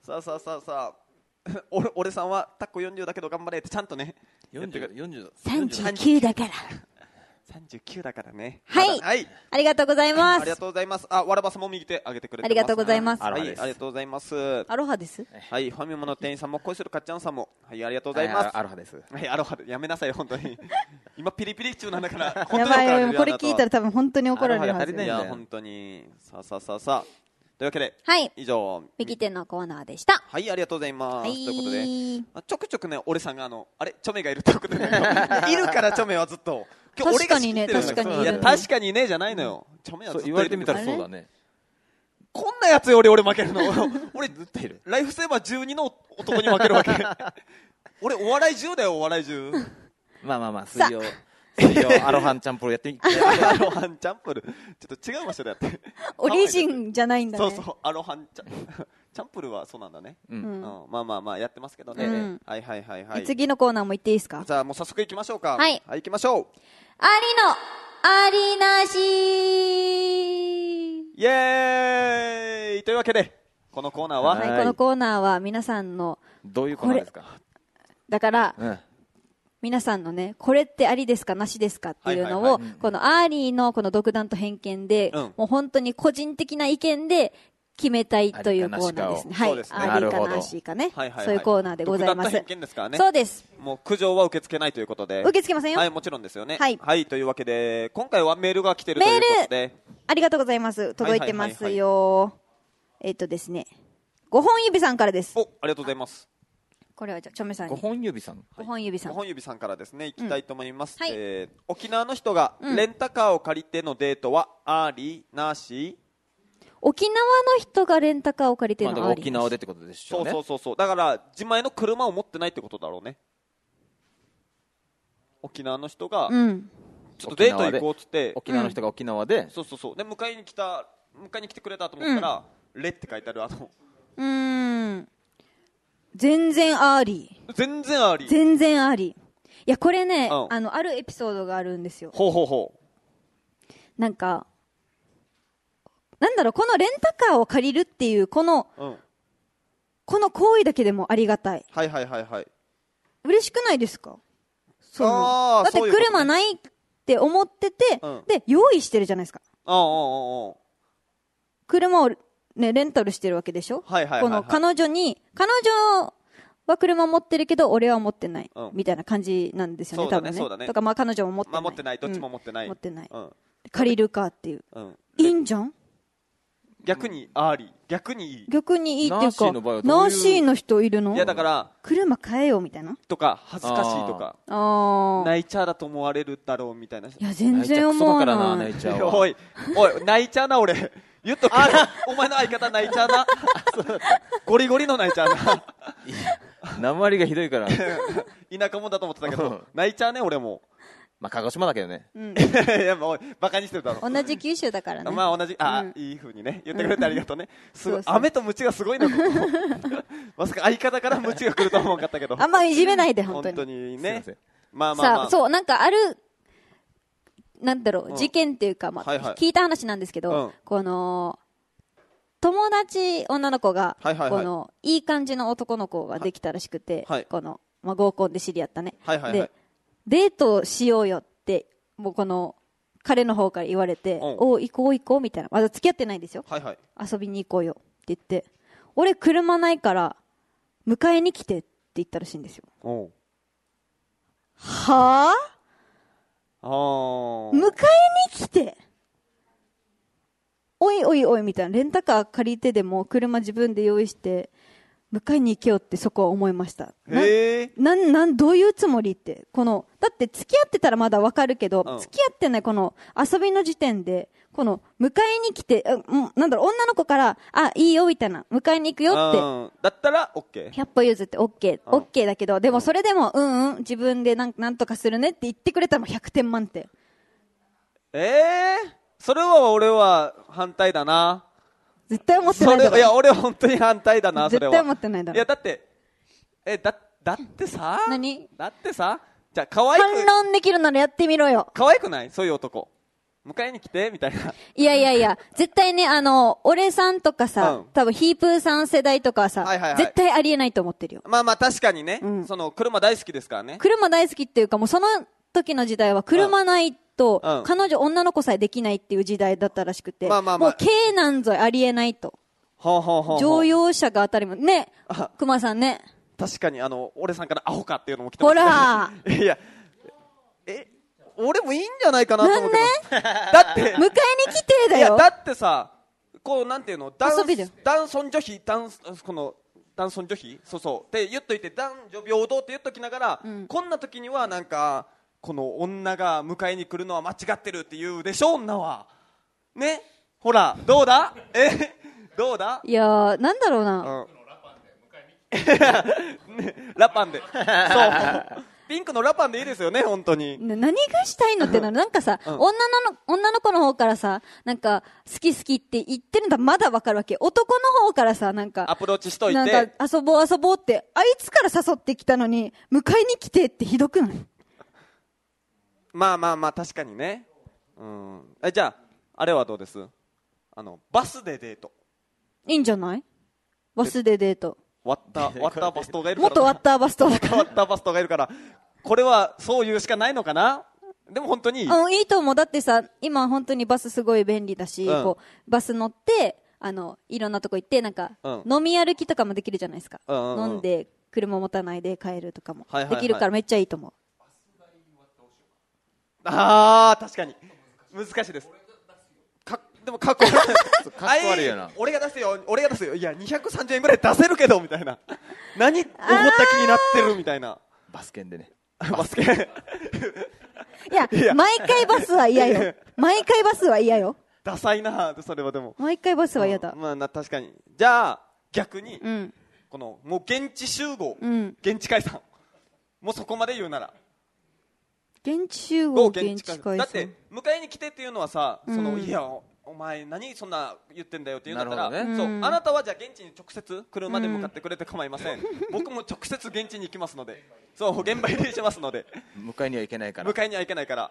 さあさあさあさあ俺, 俺さんはタッコよんじゅうだけど頑張れってちゃんとねよんじゅう、よんじゅうさんじゅうきゅうだからさんじゅうきゅうだからね。 はい、はい、ありがとうございます。 ありがとうございます。あわらばさんも右手上げてくれてます。 ありがとうございます。 はい、ありがとうございます。 アロハです。 はい、ファミマの店員さんも恋するかっちゃんさんもはいありがとうございます。はい、 アロハです。 はい、アロハでやめなさい本当に今ピリピリ中なんだから本当に怒られるよ。これ聞いたら多分本当に怒られるはず。 いや本当にさあさあさあさあというわけで、 はい、 以上右手のコーナーでした。 はいありがとうございます、 はい、 ということでちょくちょくね俺さんがあのあれチョメがいるってことで、ね、いるからチョメはずっと今日俺が知ってる確かにね確かにいや確かにねじゃないのよ、うん、チョメはずっといる。 言われてみたらそうだね。 こんなやつより俺負けるの俺ずっといる。ライフセーバーじゅうにの男に負けるわけ俺お笑いじゅうだよお笑いじゅうまあまあまあ水曜水曜アロハンチャンプルやってみてアロハンチャンプルちょっと違う場所でやってオリジンじゃないんだね。 そうそうアロハンチャンチャンプルーはそうなんだね、 うんうん、 まあまあまあやってますけどね、うん、はいはいはいはい。 次のコーナーも行っていいですか。 じゃあもう早速行きましょうか。 はい、 はい、行きましょう。 ありのありなしイエーイというわけでこのコーナーは、 はい、このコーナーは皆さんのどういうコーナーですか。 だから、 うん、 皆さんのね、これってありですかなしですかっていうのを、はいはいはい、このアーリーのこの独断と偏見で、うん、もう本当に個人的な意見で決めたいというコーナーですね。はい。 そうですね。 ありかなしかね、はいはいはい。そういうコーナーでございます。 独断と偏見ですからね。 そうです。 もう苦情は受け付けないということで。 受け付けませんよ。 はい、もちろんですよね。 はい。 はい、というわけで、今回はメールが来てるということで。メールありがとうございます。届いてますよ。はいはいはいはい、えっとですね、ごほん指さんからです。 お、ありがとうございます。 これはじゃあ、ちょめさんに。 ごほん指さん。 ごほん指さん。 ごほん指さんからですね、いきたいと思います。 うん、はい、 えー、沖縄の人がレンタカーを借りてのデートはありなし？ 沖縄の人がレンタカーを借りてのありなし。 まあ、沖縄でってことでしょうね。 そうそうそう。だから自前の車を持ってないってことだろうね。沖縄の人が、 うん、 ちょっとデート行こうっつって、 沖縄の人が沖縄で、 うん、そうそうそう。で迎えに来た迎えに来てくれたと思ったら、うん、レって書いてあるあの。 うーん。全然あり。 全然あり。 全然あり。いやこれね、うん、あのあるエピソードがあるんですよ。 ほうほうほう。 なんかなんだろう、このレンタカーを借りるっていうこの、うん、この行為だけでもありがたい。 はいはいはいはい。 嬉しくないですか。そうだって車ないって思ってて、うん、で用意してるじゃないですか。 ああああああ車をね、レンタルしてるわけでしょ、 はいはいはいはい、 この彼女に、彼女は車持ってるけど俺は持ってない、うん、みたいな感じなんですよね、多分ね。 そうだね。 とかまあ彼女も持ってない、 まあ、持ってない、どっちも持ってない、 うん、持ってない、 うん、 借りるかっていう、うん、いいんじゃん。 逆にあり、逆にいい、 逆にいいっていうか、ナーシーの人いるの。 いやだから車買えよみたいなとか恥ずかしいとか、あナイチャーだと思われるだろうみたいな。いや全然思わない。 ナイチャーはおいおいナイチャーな、俺言っとくよお前の相方ナイチャーなゴリゴリのナイチャーな鉛がひどいから田舎もんだと思ってたけどナイチャーね。俺もまあ鹿児島だけどね、 うん、 いやもうバカにしてるだろ。 同じ九州だからね。 まあ同じ、あ、うん、いい風にね言ってくれてありがとうね、うん、すごい。雨とムチがすごいなまさか相方からムチが来るとは思わなかったけどあんまいじめないで本当に本当にね。まあまあまあ、 さあそうなんかあるなんだろう、うん、事件っていうか、まあはいはい、聞いた話なんですけど、うん、この友達女の子が、はいはいはい、このいい感じの男の子ができたらしくて、はい、この、まあ、合コンで知り合ったね、はいはいはい、でデートしようよってもうこの彼の方から言われて、うん、お行こう行こうみたいな、まだ付き合ってないんですよ、はいはい、遊びに行こうよって言って、俺車ないから迎えに来てって言ったらしいんですよ。おはぁあ迎えに来ておいおいおいみたいな、レンタカー借りてでも車自分で用意して迎えに行けよってそこは思いました。 へななんなんどういうつもりって、このだって付き合ってたらまだわかるけど、うん、付き合ってないこの遊びの時点でこの迎えに来て、なんだろう、女の子からあいいよみたいな、迎えに行くよってだったら OK、 ひゃっぽ譲って OK、 OK だけど、でもそれでもうんうん自分でなんなんとかするねって言ってくれたらもうひゃくてん満点。 えー、それは俺は反対だな。 絶対思ってないだろ。 それいや俺は本当に反対だな。それは絶対思ってないだろ。 いやだってえだだってさ何だってさじゃあ可愛く反論できるならやってみろよ。 可愛くない？そういう男迎えに来てみたいな。 いやいやいや絶対ね、あの俺さんとかさ、うん、多分ヒープーさん世代とかはさ、はいはいはい、絶対ありえないと思ってるよ。 まあまあ確かにね、うん、その車大好きですからね。 車大好きっていうかもうその時の時代は車ないと、うん、彼女女の子さえできないっていう時代だったらしくて、まあまあまあ、もう軽なんぞありえないと。はあはあはあ、乗用車が当たりもね、熊さんね。 確かにあの俺さんからアホかっていうのも来てます、 ね、ほらいやえ俺もいいんじゃないかなと思うけど。だって迎えに来てだよ。いやだってさこうなんていうの男男尊女卑男この男尊女卑そうそうって言っといて男女平等って言っときながら、うん、こんな時にはなんかこの女が迎えに来るのは間違ってるって言うでしょ女はね。ほらどうだえどうだ。 いやーなんだろうな、 うん、ラパンでそうピンクのラパンでいいですよね、本当に。 何がしたいのってなる。なんかさ、うん、女の、女の子の方からさ、なんか、好き好きって言ってるんだ、まだわかるわけ。男の方からさ、なんか、 アプローチしといて。 なんか、遊ぼう遊ぼうって、あいつから誘ってきたのに、迎えに来てってひどくない？ まあまあまあ、確かにね。うん。え、じゃあ、あれはどうです？あの、バスでデート。 いいんじゃない？バスでデート。 ワッター、ワッターバストがいるから。 元ワッターバストだから。 ワッターバストがいるから。これは、そういうしかないのかな？でも本当にいい。 うん、いいと思う。だってさ、今本当にバスすごい便利だし、うん、こう、バス乗って、あの、いろんなとこ行って、なんか、うん、飲み歩きとかもできるじゃないですか。うんうんうん、飲んで、車持たないで帰るとかも。はいはいはい、できるからめっちゃいいと思う。 あー、確かに。難しいです。かでもかっこ悪い。かっこ悪いよな。 俺が出すよ、俺が出すよ。いや、にひゃくさんじゅうえんぐらい出せるけど、みたいな。何、おごった気になってるみたいな。 バス券でね。 バス券。 いや、いや毎回バスは嫌よ。毎回バスは嫌よ。 ダサいな、それはでも。 毎回バスは嫌だ。 まあ、な、確かに。じゃあ、逆に、うん、この、もう現地集合、うん、現地解散。もうそこまで言うなら。 現地集合、現地解散。 だって、迎えに来てっていうのはさ、その、うん、いや、お前何そんな言ってんだよって言うんだったら、ね、そう、うん、あなたはじゃあ現地に直接車で向かってくれて構いません、うん、僕も直接現地に行きますので、そう現場入りしますので、 迎えには行けないから迎えには行けないから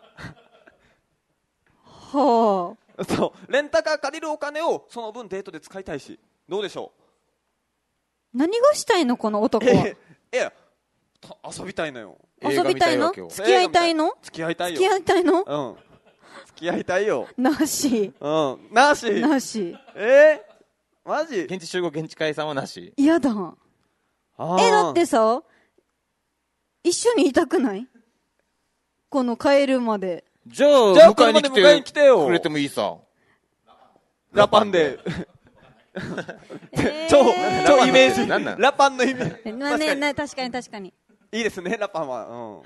はあ、そうレンタカー借りるお金をその分デートで使いたいし、どうでしょう。何がしたいのこの男は。 ええ遊びたいのよ。 遊びたいの？付き合いたいの？ 付き合いたいよ。 付き合いたいの？ うん付き合いたいよ。 なし。 うん。なし。 なし。 えー、マジ？ 現地集合、現地解散はなし。 嫌だ。え、だってさ、一緒にいたくない？この帰るまで。 じゃあ、 じゃあ迎えに来て、迎えに来てよ。 くれてもいいさ。 ラパンで。超、超イメージ。ラパンのイメージ。 まあね、ね、確かに確かに。 いいですね、ラパンは。うん。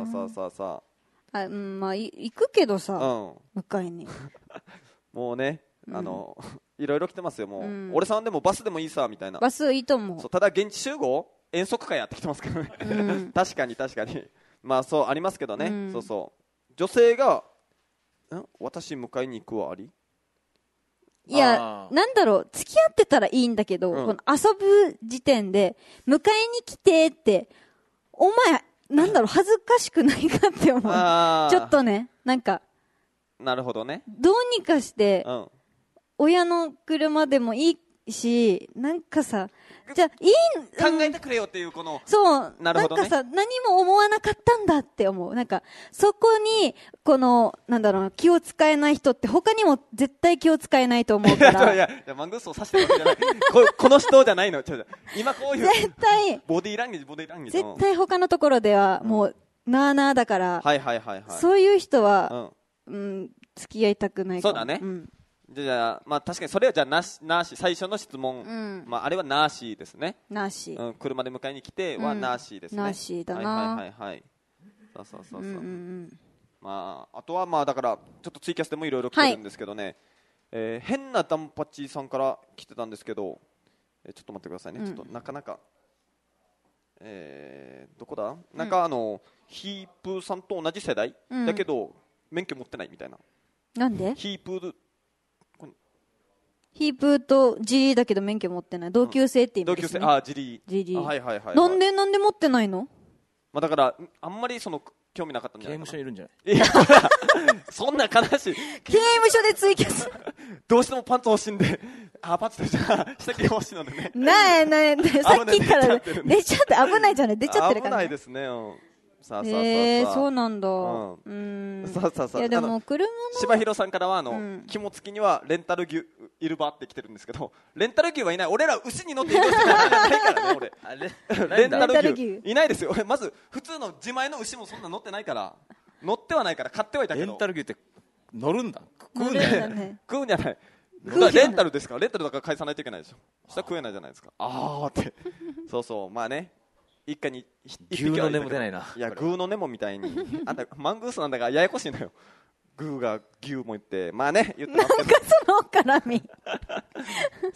さあさあさあさあ。 あ、うん、まあ、行くけどさ、うん、迎えに。 もうね、あの、うん、いろいろ来てますよ、もう。うん、俺さんでもバスでもいいさ、みたいな。 バスいいと思う。 そう、ただ現地集合遠足会やってきてますけどね。うん、確かに確かに。まあ、そう、ありますけどね。うん、そうそう。女性が、ん私迎えに行くはあり？ いや、なんだろう、付き合ってたらいいんだけど、うん、この遊ぶ時点で、迎えに来てって、お前、なんだろう、恥ずかしくないかって思う。ちょっとね、なんか。 なるほどね。 どうにかして、うん、親の車でもいいし、なんかさ、じゃあ、いい、 考えてくれよっていう、この。 そう、なるほどね。なんかさ、何も思わなかったんだって思う。なんか、そこに、この、なんだろうな、気を使えない人って他にも絶対気を使えないと思うから。 いや、いや、マングースを指してるわけじゃない。こ, この人じゃないの。ちょ今こういう。 絶対。 ボディーランゲージ、ボディーランゲージ。 絶対他のところでは、もう、なあなあだから。 はいはいはいはい。 そういう人は、うん、うん、付き合いたくないかも。そうだね。うん、じゃあ、まあ確かにそれはじゃあなし、なし、最初の質問。うん、まああれはなしですね。 なし。 うん、車で迎えに来てはなしですね。 なしだな。 はいはいはいはい。そうそうそうそう。うんうんうん、まあ、あとはまあだから、ちょっとツイキャスでもいろいろ来てるんですけどね。はい、えー、変なダンパッチさんから来てたんですけど、えー、ちょっと待ってくださいね。うん、ちょっとなかなか。えー、どこだ、なんかあの、ヒープーさんと同じ世代、うん、だけど免許持ってないみたいな。 なんで？ ヒープーヒープーとジリーだけど免許持ってない。同級生って意味ですね。 同級生、あ、ジリー。 ジリー。 はいはいはい、はい。 なんでなんで持ってないの？ まあだからあんまりその興味なかったんじゃないかな。 刑務所にいるんじゃない？ いやそんな悲しい。 刑務所でツイキャス。 どうしてもパンツ欲しいんで、あ、パンツとしては下着欲しいのでね。 なえなえ、さっきから出ちゃって危ないじゃない、出ちゃってるから、 ね。危ないですね。うんさあさあさあさあ、 えー、そうなんだ。うん。うんさあさあさあ。 いやでも車の柴広さんからはあの、うん、肝付きにはレンタル牛いるばって来てるんですけど、レンタル牛はいない。俺ら牛に乗って移動してるわけじゃないからね。俺。あれレンタル牛いないですよ。俺まず普通の自前の牛もそんな乗ってないから、乗ってはないから買ってはいたけど。 レンタル牛って乗るんだ。 食うんじゃない。食うんじゃない。レンタルですから。レンタルだから返さないといけないでしょ。下食えないじゃないですか。あーってそうそう、まあね、一家に牛の根も出ないな。 いや、グーの根もみたいにあんたマングースなんだからややこしいのよ。グーが牛も言って、まあね、言ってますけど、 なんかその絡み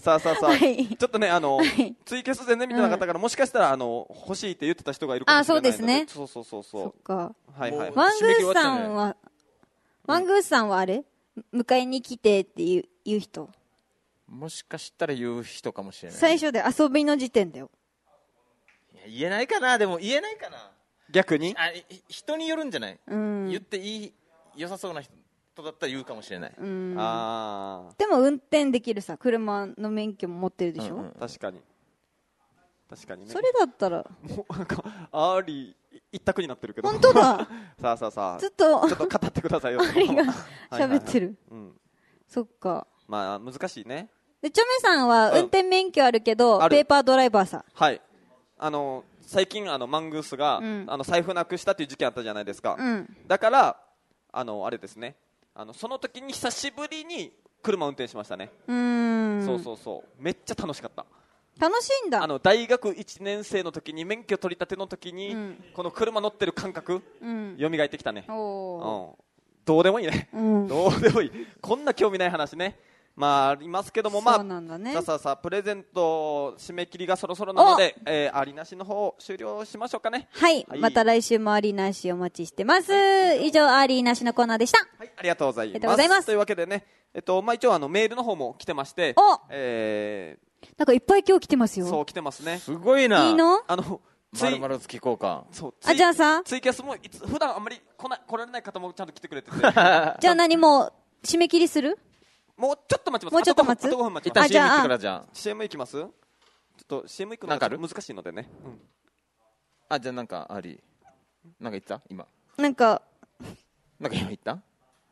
さあさあさあ、はい、ちょっとねあの、はい、ツイキャス全然見てなかったから、うん、もしかしたらあの欲しいって言ってた人がいるかもしれないので。あ、そうですね。そうそうそうそう。そっか。はいはい。 ワングースさんは、ワングースさんはあれ迎えに来てっていう言う人。 もしかしたら言う人かもしれない。 最初で遊びの時点だよ。 いや言えないかな、でも言えないかな。 逆に？ あ、人によるんじゃない？うん、言っていい良さそうな人だったら言うかもしれない。うん、 あでも運転できるさ、車の免許も持ってるでしょ。うんうん、 確かに。確かにね。 それだったらもうなんかアーリー一択になってるけど。 本当だ。 さあさあさあ。 ずっとちょっと語ってくださいよ。 アーリーが喋ってる。うん。そっか。 まあ難しいね。 でチョメさんは運転免許あるけど、うん、ペーパードライバーさ。 はい。あの最近あのマングースが、うん、あの財布なくしたっていう事件あったじゃないですか。うん、だからあのあれですね。あのその時に久しぶりに車運転しましたね。うーん。そうそうそう。めっちゃ楽しかった。 楽しいんだ。 あの大学いちねん生の時に免許取り立ての時に、うん、この車乗ってる感覚、うん、蘇ってきたね。おうん。どうでもいいね。うん、どうでもいい。こんな興味ない話ね。まあありますけども、まあ、ね、さあさあさあプレゼント締め切りがそろそろなので、えー、ありなしの方終了しましょうかね。 はい、はい、また来週もありなしお待ちしてます。以上ありなしのコーナーでした。 はい、ありがとうございます。ありがとうございます。というわけでね、えっとまあ一応あのメールの方も来てまして、 お、 えー、なんかいっぱい今日来てますよ。 そう来てますね。 すごいな。 いいの？ あのまるまる付き交換。 そう。 あ、じゃあさ、 ツイキャスもいつ普段あんまり来な来られない方もちゃんと来てくれてて。 じゃあ何も締め切りする？ もうちょっと待ちます。 もうちょっと待つ。 あとごふん待ちます。一旦 シーエム 行ってからじゃあ。 シーエム 行きます？ちょっと シーエム 行くのが難しいのでね。うん。 あ、じゃあなんかあり。なんか言った今。 なんか。 なんか今言った？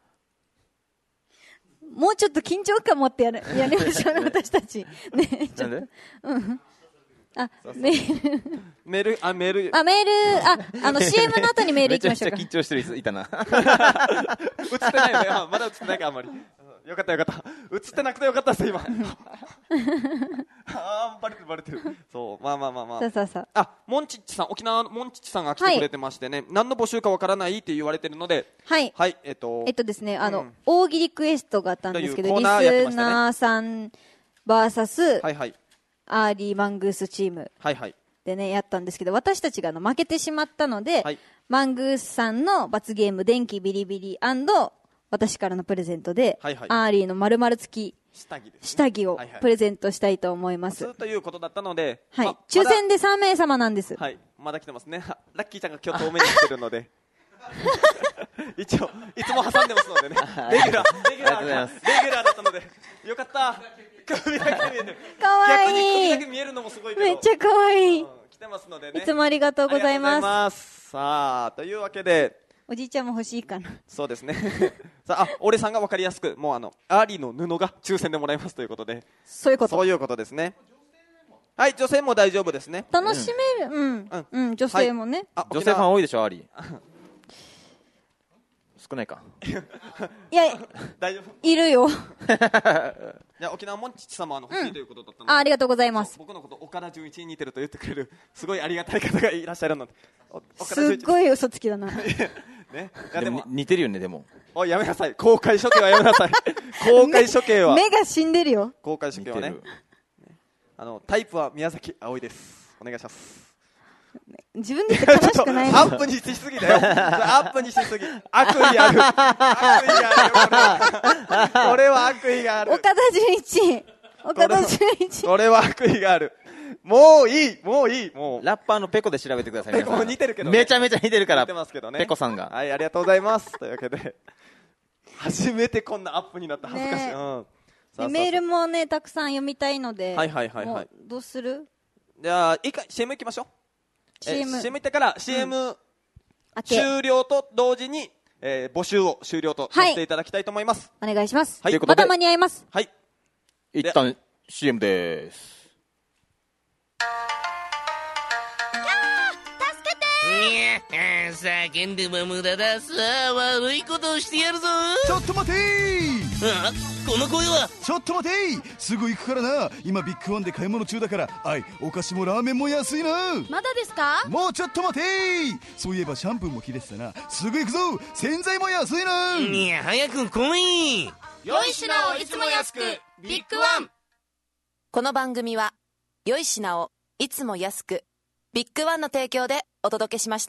もうちょっと緊張感持ってやるやりましょうね私たち。ね。 なんで？ うん。あ、メール。 メール、あ、メール。 あ、メール、あ、あの シーエム の後にメール行きましょうか。 めちゃくちゃ緊張してる人いたな。 映ってないよね。まだ映ってないかあんまり。よかったよかった。映ってなくてよかったです今。あーバレてるバレてる。そうまあまあまあまあ。 そうそうそう。 あ、モンチッチさん、沖縄のモンチッチさんが来てくれてましてね、はい、何の募集かわからないって言われてるので、 はいはいえっとえっとですねあの、うん、大喜利クエストがあったんですけど、リスナーさん ブイエスはいはいアーリーマングースチームでねやったんですけど、私たちがあの負けてしまったので、はい、マングースさんの罰ゲーム電気ビリビリ&私からのプレゼントで、はいはい、アーリーの丸々付き下着です、ね、下着をプレゼントしたいと思います。 はいはい、ということだったので、 はい、ま、抽選でさん名様なんです。 はい、まだ来てますね。ラッキーちゃんが今日遠目に来てるので一応いつも挟んでますのでね。レギュラーレギュラーレギュラーだったのでよかった。首だけ見える。 かわいい。 逆に首だけ見えるのもすごいけど。 めっちゃかわいい。 うん、来てますのでね。 いつもありがとうございます。ありがとうございます。 さあというわけで。 おじいちゃんも欲しいかな。 そうですね。さあ、あ、俺さんが分かりやすく、もうあのアーリーの布が抽選でもらえますということで。 そういうこと。 そういうことですね。はい、女性も大丈夫ですね。 楽しめる、うん、うん、うん、女性もね。はい、 あ、女性ファン多いでしょアーリー。少ないか。 いや、 大丈夫。 いるよ。 いや、沖縄もんちちさんもあの欲しいということだったので、 うん、あ、ありがとうございます。 僕のこと岡田准一に似てると言ってくれるすごいありがたい方がいらっしゃるので。 すっごい嘘つきだな。 ね、 でも似てるよねでも。 おいやめなさい。公開処刑はやめなさい。公開処刑は目が死んでるよ。 公開処刑はね。あのタイプは宮崎あおいです。お願いします。 自分で言って悲しくないの。 アップにしすぎだよ。アップにしすぎ。悪意ある。悪意がある。これは悪意がある。 岡田准一。岡田准一。 これは悪意がある。もういい、もういい、もう。 ラッパーのペコで調べてください。ペコも似てるけど、ね。 めちゃめちゃ似てるから。 似てますけどね。 ペコさんが。 はい、ありがとうございます。というわけで、初めてこんなアップになった恥ずかしい。ね、うん。 でメールもね、たくさん読みたいので。 はいはいはいはい。 どうする？ じゃあ、いいか、シーエム 行きましょう。 シーエム。 シーエム 行ってから、シーエム 終了と同時に、えー、募集を終了とさせていただきたいと思います。 はい、お願いします。 はい。 まだ間に合います。 はい。 一旦 シーエム でーす。 叫んでも無駄だ。さあ悪いことをしてやるぞ。 ちょっと待てー。 あ、この声は。 ちょっと待てー。すぐ行くからな。今ビッグワンで買い物中だから。はい、お菓子もラーメンも安いな。 まだですか？ もうちょっと待てー。そういえばシャンプーも切れてたな。すぐ行くぞ。洗剤も安いな。 いや早く来い。 良い品をいつも安くビッグワン。 この番組は良い品をいつも安くビッグワンの提供でお届けしました。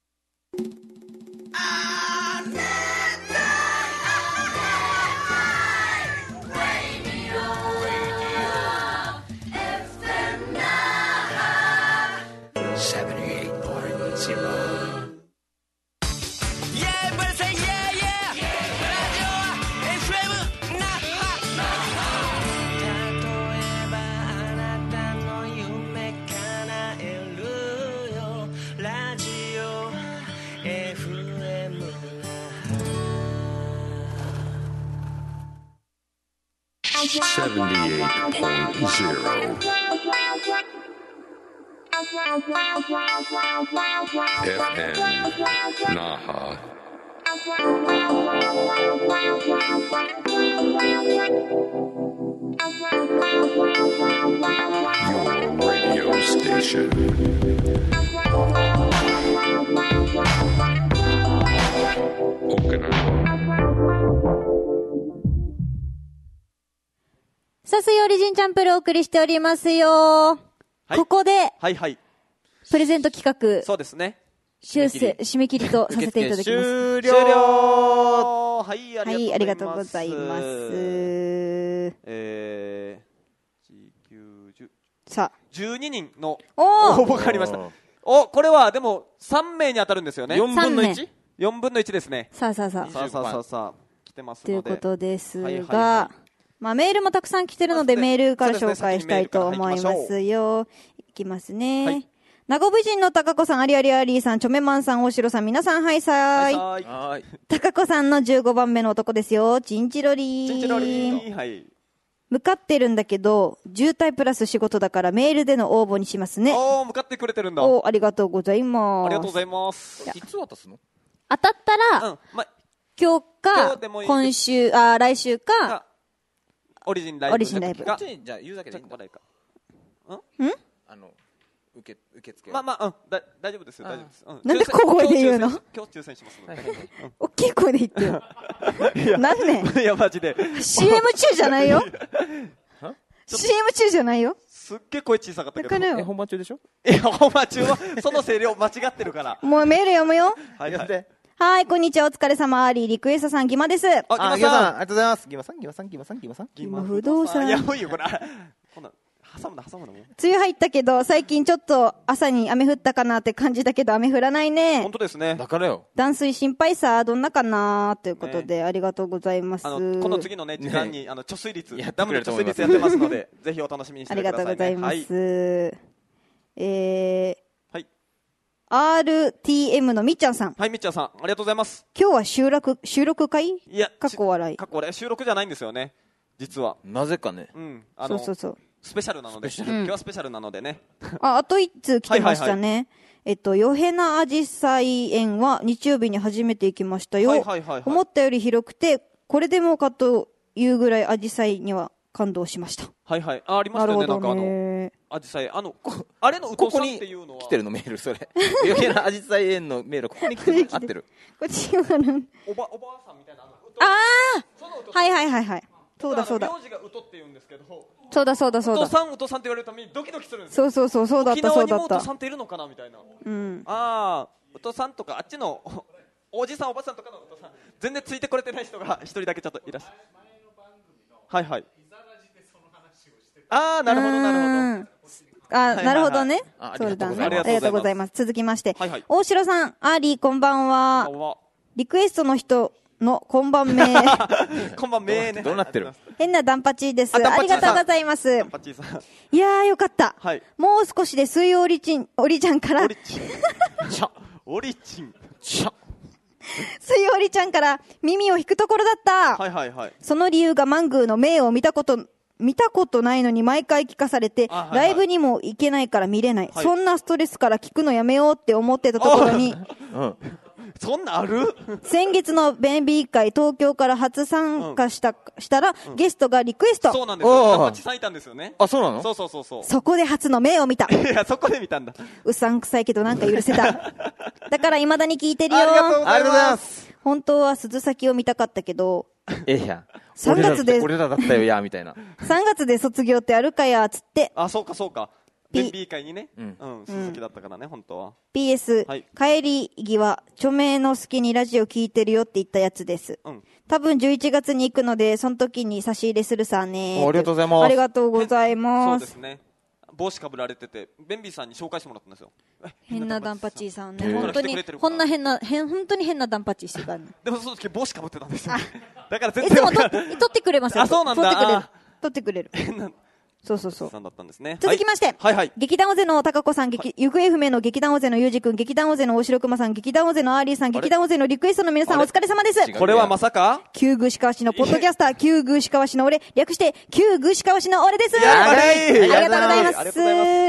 seventy-eight point zero F M Naha. Your radio station. Okinawa. さあ、水曜オリジンチャンプルをお送りしておりますよ、はい、ここで、 はいはい、 プレゼント企画、 そうですね、 修正、締め切りとさせていただきます。 終了。 はい、 ありがとうございます。 えー、きゅうじゅうさあ、 じゅうににんの応募がありました。お、これはでもさんめいに当たるんですよね。 よんぶんのいち？ よんぶんのいちですね。 さあさあさあ。 さあさあさあさあ、来てますので。 ということですが、 はいはいはい、 まあ、メールもたくさん来てるので、メールから紹介したいと思いますよ。いきますね。はい、名護美人の高子さん、ありありありさん、チョメマンさん、大城さん、皆さん、はいさーい。 はいはい。 高子さんのじゅうごばんめの男ですよ。チンチロリー。 チンチロリー。はい。 向かってるんだけど、渋滞プラス仕事だからメールでの応募にしますね。 おー、向かってくれてるんだ。 おー、ありがとうございます。 ありがとうございます。 いつ渡すの？ 当たったら、うん、ま、今日か、今, いい今週、あ、来週か、 オリジンライブ。 オリジンライブ。 こっちにじゃあ言うだけでいいんだ。 ん？ん？ あの、受け、受付。 まあまあ、うん、だ、大丈夫ですよ、大丈夫です。うん、 なんで小声で言うの？ 今日抽選しますので。 大きい声で言ってよ。なんねん。 いや、マジで。 シーエム 中じゃないよ。シーエム 中じゃないよ。 すっげえ声小さかったけど。 え、本番中でしょ？ え、本番中は、その声量間違ってるから。 もうメール読むよ。 はい、やって。 はい、こんにちは、お疲れ様、アーリー、リクエストさん、ギマです。 あ、ギマさん、ありがとうございます。ギマさん、ギマさん、ギマさん、ギマさん。 ギマ不動産。 やばいよ、これ。こんな、挟むな、挟むな、もう。 梅雨入ったけど、最近ちょっと朝に雨降ったかなって感じだけど、雨降らないね。 本当ですね。 だからよ。 断水心配さ、どんなかなということで、ありがとうございます。 あの、この次のね、時間に、あの、貯水率、ダムの貯水率やってますので、ぜひお楽しみにしてください。 ありがとうございます。えー、アールティーエム のみっちゃんさん。 はい、みっちゃんさん。ありがとうございます。 今日は収録、収録会？ いや、 過去笑い。 過去笑い。収録じゃないんですよね。実は。 なぜかね。 うん。あの、 そうそうそう。 スペシャルなので。今日はスペシャルなのでね。 あ、あと一通来てましたね。はいはいはい、えっと、ヨヘナアジサイ園は日曜日に初めて行きましたよ。はいはいはいはい、思ったより広くて、これでもかというぐらいアジサイには感動しました。 はいはい。あ、ありましたね。なんかあの、アジサイ、あの、あれのウトさんっていうのは。 ここに来てるのメール、それ。余計なアジサイ園のメール、ここに来てる。合ってる。 こっちはの。 おば、おばあさんみたいな。ああはいはいはいはい。そうだそうだ。 名字がウトって言うんですけど。 そうだそうだそうだ。 ウトさん、ウトさんって言われるためにドキドキするんですよ。そうそうそう、そうだったそうだった。 沖縄にもウトさんっているのかなみたいな。 うん。 ああ、ウトさんとか、あっちの、おじさんおばさんとかのウトさん、全然ついてこれてない人が一人だけちょっといらっしゃる。はいはい。ああ、なるほどなるほど。 あ、なるほどね。そうだね。ありがとうございます。続きまして、大城さん、アーリーこんばんは。リクエストの人のこんばんめ。 こんばんめね。 どうなってる？ 変なダンパチーです。ありがとうございます。いやーよかった。もう少しで水曜オリチン、オリちゃんから。オリチン。 オリチン。 水曜オリちゃんから耳を引くところだった。 はいはいはい。 その理由がマングーの名を見たこと、見たことないのに毎回聞かされて、はいはい、ライブにも行けないから見れない、はい、そんなストレスから聞くのやめようって思ってたところに、 うん、そんなある？ 先月のベンビー会東京から初参加した、うん、したら、うん、ゲストがリクエスト。 そうなんですよ。ダンパチさんいたんですよね。 あ、そうなの？ そうそうそうそう。 そこで初の名を見た。 いや、そこで見たんだ。 うさんくさいけどなんか許せた。だから未だに聞いてるよ。 ありがとうございます。 本当は鈴先を見たかったけど、 ええやん。 さんがつで俺らだったよやみたいな。 さんがつで卒業ってあるかやつって。 あ、そうかそうか。ベンビー会にね、うん、うん、鈴木だったからね、本当は。 ピーエス、はい、帰り際、著名の好きにラジオ聞いてるよって言ったやつです。うん、多分じゅういちがつに行くので、その時に差し入れするさね。 ありがとうございます。 ありがとうございます。 そうですね。帽子かぶられてて、ベンビーさんに紹介してもらったんですよ。 変なダンパチーさんね。本当に、こんな変な、変、本当に変なダンパチーしてるからね。 でもその時帽子かぶってたんですよ。だから全然。 いつも取ってくれますよ。 あ、そうなんだ。 取ってくれる。取ってくれる。変な。そうそうそう。 さんだったんですね。 続きまして、 はいはい、 劇団オゼの高子さん、行方不明の劇団オゼのゆうじくん、劇団オゼの大城熊さん、劇団オゼのアーリーさん、劇団オゼのリクエストの皆さん、お疲れ様です。 これはまさか旧宮石川市のポッドキャスター、旧宮石川市の俺、略して旧宮石川市の俺です。 ありがとうございます。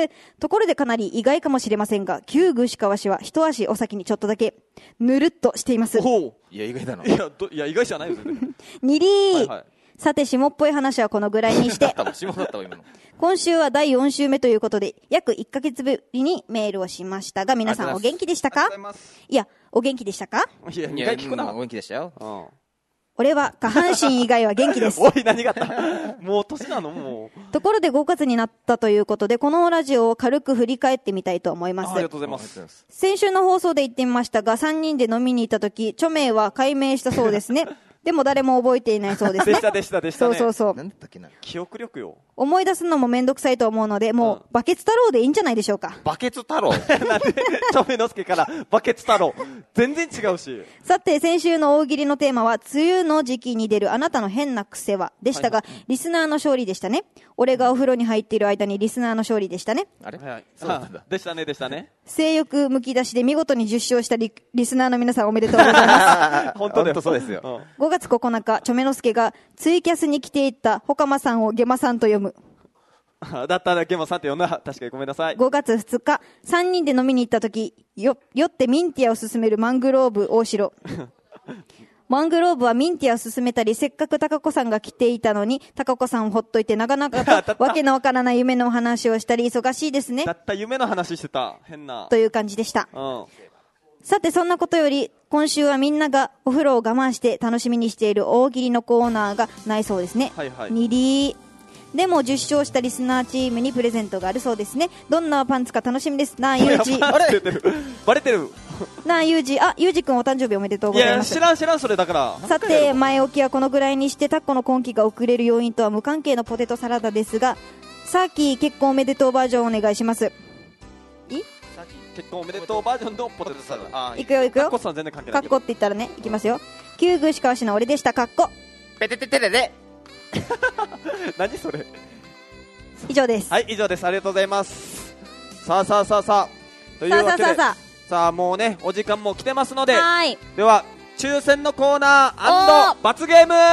ところでかなり意外かもしれませんが、旧宮石川市は一足お先にちょっとだけぬるっとしています。 いや意外だな。 いやどいや意外じゃないよ。 にりー、はいはい、さて下っぽい話はこのぐらいにして下だったわ今の。 今週はだいよん週目ということで、約いっかげつぶりにメールをしましたが、皆さんお元気でしたか？いや、お元気でしたか？ いや、にかい聞くな。 お元気でしたよ。うん、 俺は下半身以外は元気です。 おい、何があったもう年なのもう。 ところでごがつになったということで、このラジオを軽く振り返ってみたいと思います。 ありがとうございます。 先週の放送で言ってみましたが、さんにんで飲みに行った時、著名は解明したそうですね。でも誰も覚えていないそうですね。 でしたでしたでしたね。 そうそうそう。 なんだったっけな。 記憶力よ。 思い出すのもめんどくさいと思うので、もう、うん、バケツ太郎でいいんじゃないでしょうか。 バケツ太郎なんで、 チョメノスケからバケツ太郎。全然違うし。 さて、先週の大喜利のテーマは、梅雨の時期に出るあなたの変な癖は、でしたが、はいはい、リスナーの勝利でしたね。俺がお風呂に入っている間にリスナーの勝利でしたね。 あれはい、そうなんだ。でしたね、でしたね。 性欲むき出しで見事にじゅっ勝したリ、リスナーの皆さんおめでとうございます。 本当だよ。 そうですよ。 うん、 ごがつここのか、チョメノスケがツイキャスに来ていったホカマさんをゲマさんと読む。 だったらゲマさんって呼んだ。確かにごめんなさい。 ごがつふつか、さんにんで飲みに行った時、よ、酔ってミンティアを勧めるマングローブ大城。マングローブはミンティアを勧めたり、せっかく高子さんが来ていたのに、高子さんをほっといてなかなかとわけのわからない夢の話をしたり、忙しいですね。 だった夢の話してた。変な。 という感じでした。 うん。 さてそんなことより、今週はみんながお風呂を我慢して楽しみにしている大喜利のコーナーがないそうですね。 はいはい。 にりー。でもじゅっ勝したリスナーチームにプレゼントがあるそうですね。どんなパンツか楽しみです。なあ、ゆうじ。 バレてる。バレてる。 なあ、ゆうじ。あ、ゆうじくんお誕生日おめでとうございます。 いや、知らん知らん、それだから。 さて、前置きはこのぐらいにして、タッコの今期が遅れる要因とは無関係のポテトサラダですが、さっき結婚おめでとうバージョンお願いします。い結婚おめでとうバージョンのポテトサラダ。 いくよいくよ。 カッコさん全然関係ない。 カッコって言ったらね、いきますよ。旧宮石川市の俺でした、カッコ。 ペテテテレレ。 何それ。 以上です。 はい、以上です。ありがとうございます。さあさあさあさあ。というわけで、さあさあさあ。さあもうね、お時間も来てますので、 はい。 では、抽選のコーナー&罰ゲームイエ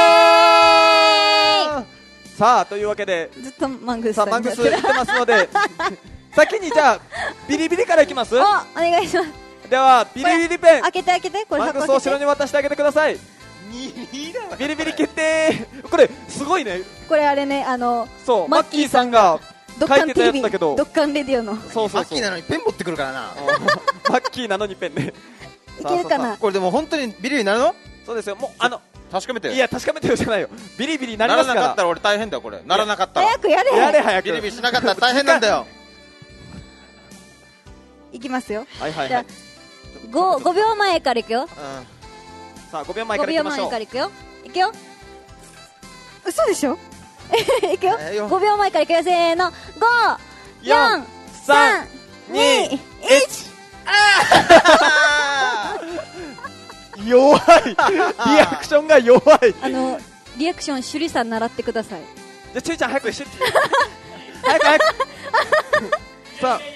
ーイさあ、というわけで、 ずっとマングースさあ、マングース言ってますので、先にじゃあ、ビリビリからいきます？ お、お願いします。 では、ビリビリペン。 開けて開けて、これマングースを後ろに渡してあげてください。ビリビリ決定。これすごいね。 これあれね、あのそうマッキーさんが書いてたやつだけど、 ドッカンレディオの。 そうそうそう。 マッキーなのにペン持ってくるからな。 マッキーなのにペンね。 いけるかな。 これでも本当にビリビリになるの？ そうですよ。もうあの確かめてよ。 いや確かめてよじゃないよ。ビリビリなりますから。 ならなかったら俺大変だよこれ。ならなかったら。 早くやれ。 やれ早く。 ビリビリしなかったら大変なんだよ。 いきますよ。 はいはいはい。 五五秒前からいくよ。 さあごびょうまえからいきましょう。 ごびょうまえからいくよ。いくよ。嘘でしょ。いくよ。ごびょうまえからいくよ。せーの。ご、よん、さん、に、いち。 弱い。リアクションが弱い。 あのリアクション趣里さん習ってください。 じゃあちゅうちゃん早く一緒に。早く早く。さあ。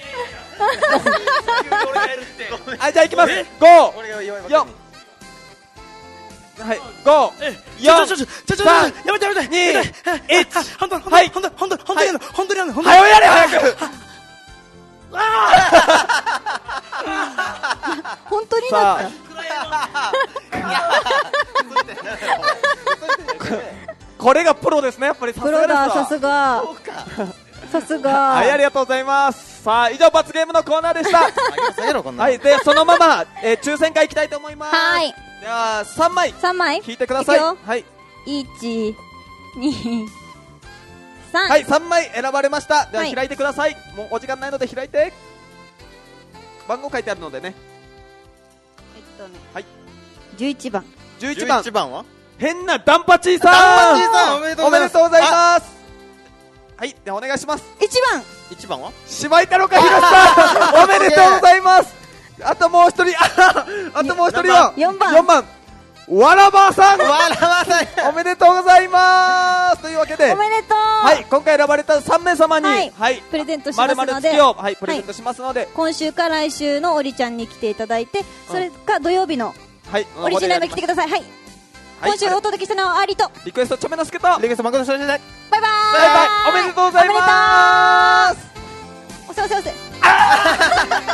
あ、じゃあいきます。ご、よん。はい、ご、よん、さん、に、いち。 本当にはい、 本当に本当に本当に本当に本当に早やれ早く。 本当になった。 これがプロですね、やっぱり。 プロだ、さすが。さすが。 はい、ありがとうございます。さあ、以上罰ゲームのコーナーでした。はい、でそのまま、えー、抽選会いきたいと思います。 はい。 ではさんまいさんまい引いてください。 はい、いち、に、さん。 はい、さんまい選ばれました。では開いてください、はい、もうお時間ないので開いて。番号書いてあるのでね。 えっとね、 はい、 じゅういちばん。 じゅういちばん、 じゅういちばんは変なダンパチーさん。 ダンパチーさん、おめでとうございます。 おめでとうございます。はい、ではお願いします。 いちばん、 いちばんは島井太郎かひろしさんおめでとうございます。あともう一人、あ, あともう一人はよんばん、 よんばん、わらばさんわらばさんおめでとうございますというわけで、 おめでとう。 はい、今回選ばれたさんめい様に、はいはい、プレゼントしますので、 丸々付きを、はい、プレゼントしますので、はい、 今週か来週のおりちゃんに来ていただいて、それか土曜日のオリジナル来てください。はい、はい、今週お届けしたのはアリとリクエストチョメのすけとリクエストマグロショージで、 バイバーイ。バイバイ、おめでとうございます。 おせおせおせ。